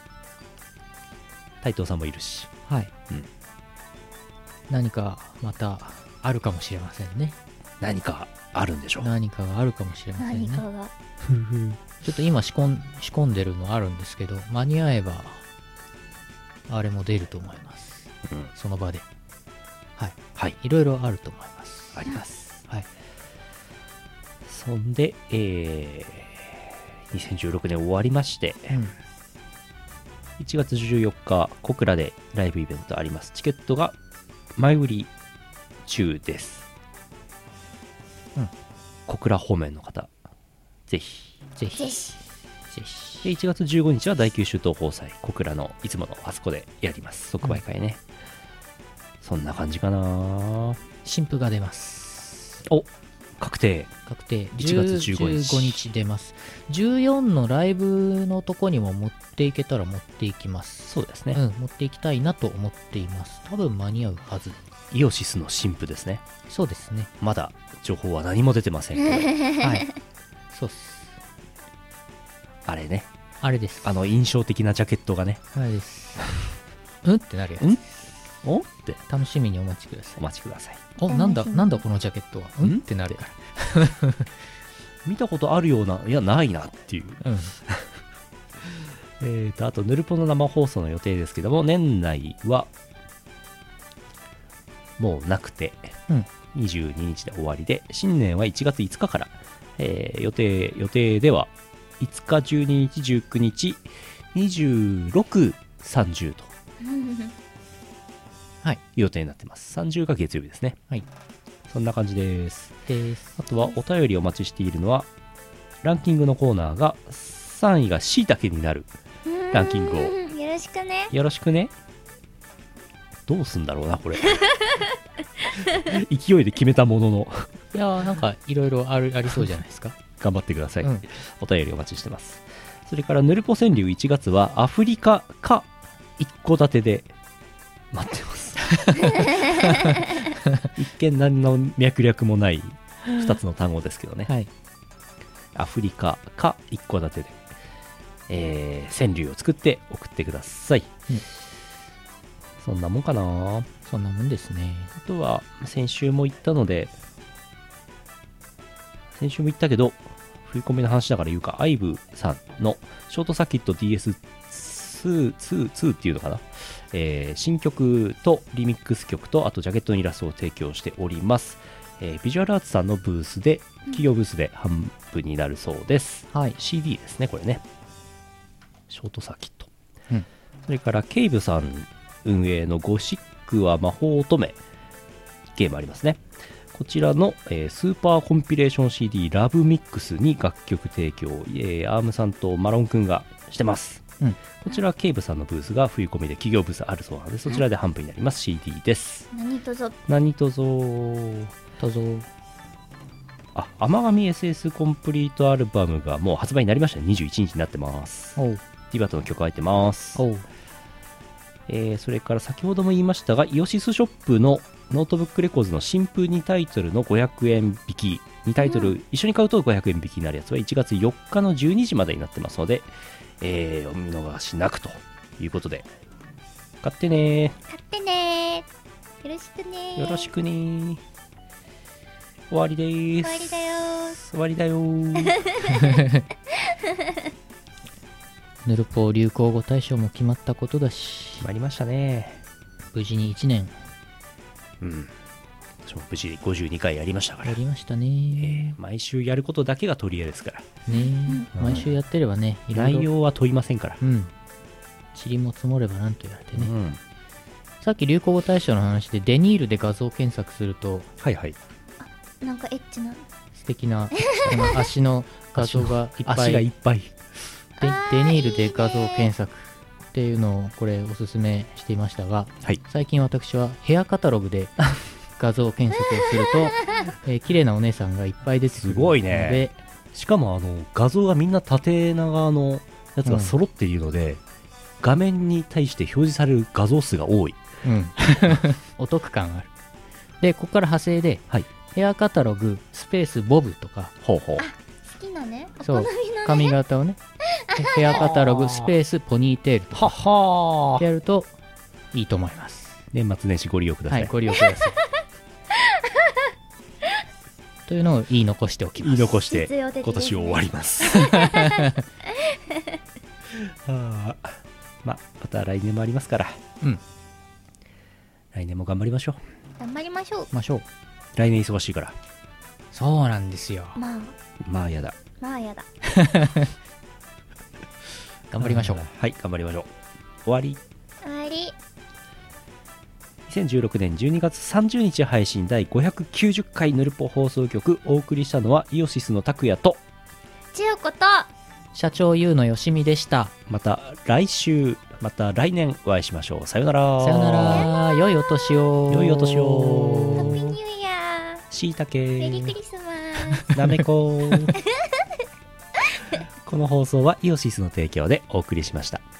タイトーさんもいるし、 う。はい、 うん何かまたあるかもしれませんね。 何かあるんでしょう。 何かがあるかもしれませんね。 何かが。 ちょっと今仕込ん仕込んでるのあるんですけど、間に合えばあれも出ると思います。 うんその場で。はい。 はい、 いろいろあると思います。 あります。 はい。 そんで、えー、にせんじゅうろくねん終わりまして、 うん。 いちがつじゅうよっか小倉でライブイベントあります。チケットが前売り中です。 うん小倉方面の方ぜひ。 ぜひ。 ぜひ。 ぜひ。 でいちがつじゅうごにちは第九州東宝祭小倉のいつものあそこでやります。即売会ね、そんな感じかな。 新譜が出ます。 お確定。 確定。 いちがつじゅうごにちじゅうごにち出ます。じゅうよっかのライブのとこにも持っていけたら持っていきます。 そうですね、 うん、持っていきたいなと思っています。多分間に合うはず。 イオシスの新譜ですね。 そうですね。 まだ情報は何も出てませんけどはい。そうっす。 あれね、 あれです。 あの印象的なジャケットがね、 あれです。うんってなるやつ。 んおって楽しみにお待ちくださおい。 待ちください。 お、なんだ、 楽しみなんだこのジャケットは。うんんってなるか見たことあるような、いやないなっていう。 ら。うん。 えーとあとヌルポの生放送の予定ですけども、年内はもうなくて、 うんにじゅうににちで終わりで、新年はいちがついつかから、えー予定予定ではいつか、じゅうににち、じゅうくにち、にじゅうろく、さんじゅうとはい予定になってます。さんじゅうが月曜日ですね。 はい。 そんな感じです。 です。 あとはお便りお待ちしているのは、ランキングのコーナーがさんいがしいたけになるランキングをを。よろしくね。 よろしくね。どうすんだろうなこれ勢いで決めたもののいやー、なんかいろいろあるありそうじゃないですか。 頑張ってください、 うん。 お便りお待ちしてます。それからヌルポ川柳いちがつはアフリカか一戸建てで待ってます一見何の脈略もないふたつの単語ですけどね、 はい。 アフリカか一戸建てで、えー、川柳を作って送ってください、 うんそんなもんかな。 そんなもんですね。 あとは先週も言ったので、先週も言ったけど振り込みの話だから言うか、アイブさんのショートサーキット ディーエスツー ツー ツーっていうのかな、えー新曲とリミックス曲とあとジャケットのイラストを提供しております。えービジュアルアーツさんのブースで企業ブースで販売になるそうです。 はい。 シーディー ですねこれね、ショートサーキット、 うんそれからケイブさん運営のゴシックは魔法乙女ゲームありますね。こちらの、えースーパーコンピレーション シーディー ラブミックスに楽曲提供、えーアームさんとマロンくんがしてます、 うんこちらはケイブさんのブースが冬込みで企業ブースあるそうなので、そちらで販売になります、シーディー です。 何とぞ。 何とぞどうぞ。 あ、甘神 エスエス コンプリートアルバムがもう発売になりましたね。にじゅういちにちになってます。 おう。 ディバットの曲入ってます。 おう。 えーそれから先ほども言いましたが、イオシスショップのノートブックレコーズの新風にタイトルのごひゃくえん引き、にタイトル一緒に買うとごひゃくえん引きになるやつはいちがつよっかのじゅうにじまでになってますので、えーお見逃しなくということで、買ってね買ってねー。よろしくねー。 ー。よろしくねー。終わりでーす。 終わりだよー。 終わりだよー。 ヌルポ流行語大賞も決まったことだし決、まりましたね。 無事にいちねんうん。私も無事ごじゅうにかいやりましたからや。りましたえね。 ー毎週やることだけが取り柄ですから。 ねえ、毎週やってればね、いろいろ。 内容は問いませんから。 うん。塵も積もればなんと言われてね。 うん。 さっき流行語大賞の話で、デニールで画像検索すると、 はいはい。 なんかエッチな。 素敵なこの足の画像がいっぱい。 足がいっぱい。 でデニールで画像検索。 っていうのをこれおすすめしていましたが、 はい、 最近私はヘアカタログで画像検索をすると、えー、綺麗なお姉さんがいっぱい出てくるので、 すごいね。しかもあの画像がみんな縦長のやつが揃っているので、うん、画面に対して表示される画像数が多い、 うん、お得感ある。でここから派生で、はい、ヘアカタログスペースボブとか、 ほうほう、 あ好きなね、おそう好みのね髪型をねヘアカタログスペースポニーテールとかははやるといいと思います。 年末年始ご利用ください。 はい、ご利用くださいというのを言い残しておきます。 言い残して実用的ですね今年を終わりますはあ、まあ、また来年もありますから、 うん、 来年も頑張りましょう。 頑張りましょう。 ましょう。 来年忙しいから。 そうなんですよ。 まあまあやだまあやだ頑張りましょう。 はい、頑張りましょう。終わり。 終わり。 にせんじゅうろくねんじゅうにがつさんじゅうにち配信だいごひゃくきゅうじゅっかいヌルポ放送局、お送りしたのはイオシスの拓也と千代子と社長優のよしみでした。 また来週、また来年お会いしましょう。さよなら。 さよなら。良いお年を。 良いお年ハッを。 ピーニューイヤー。 しいたけ。 メリークリスマス。 なめここの放送はイオシスの提供でお送りしました。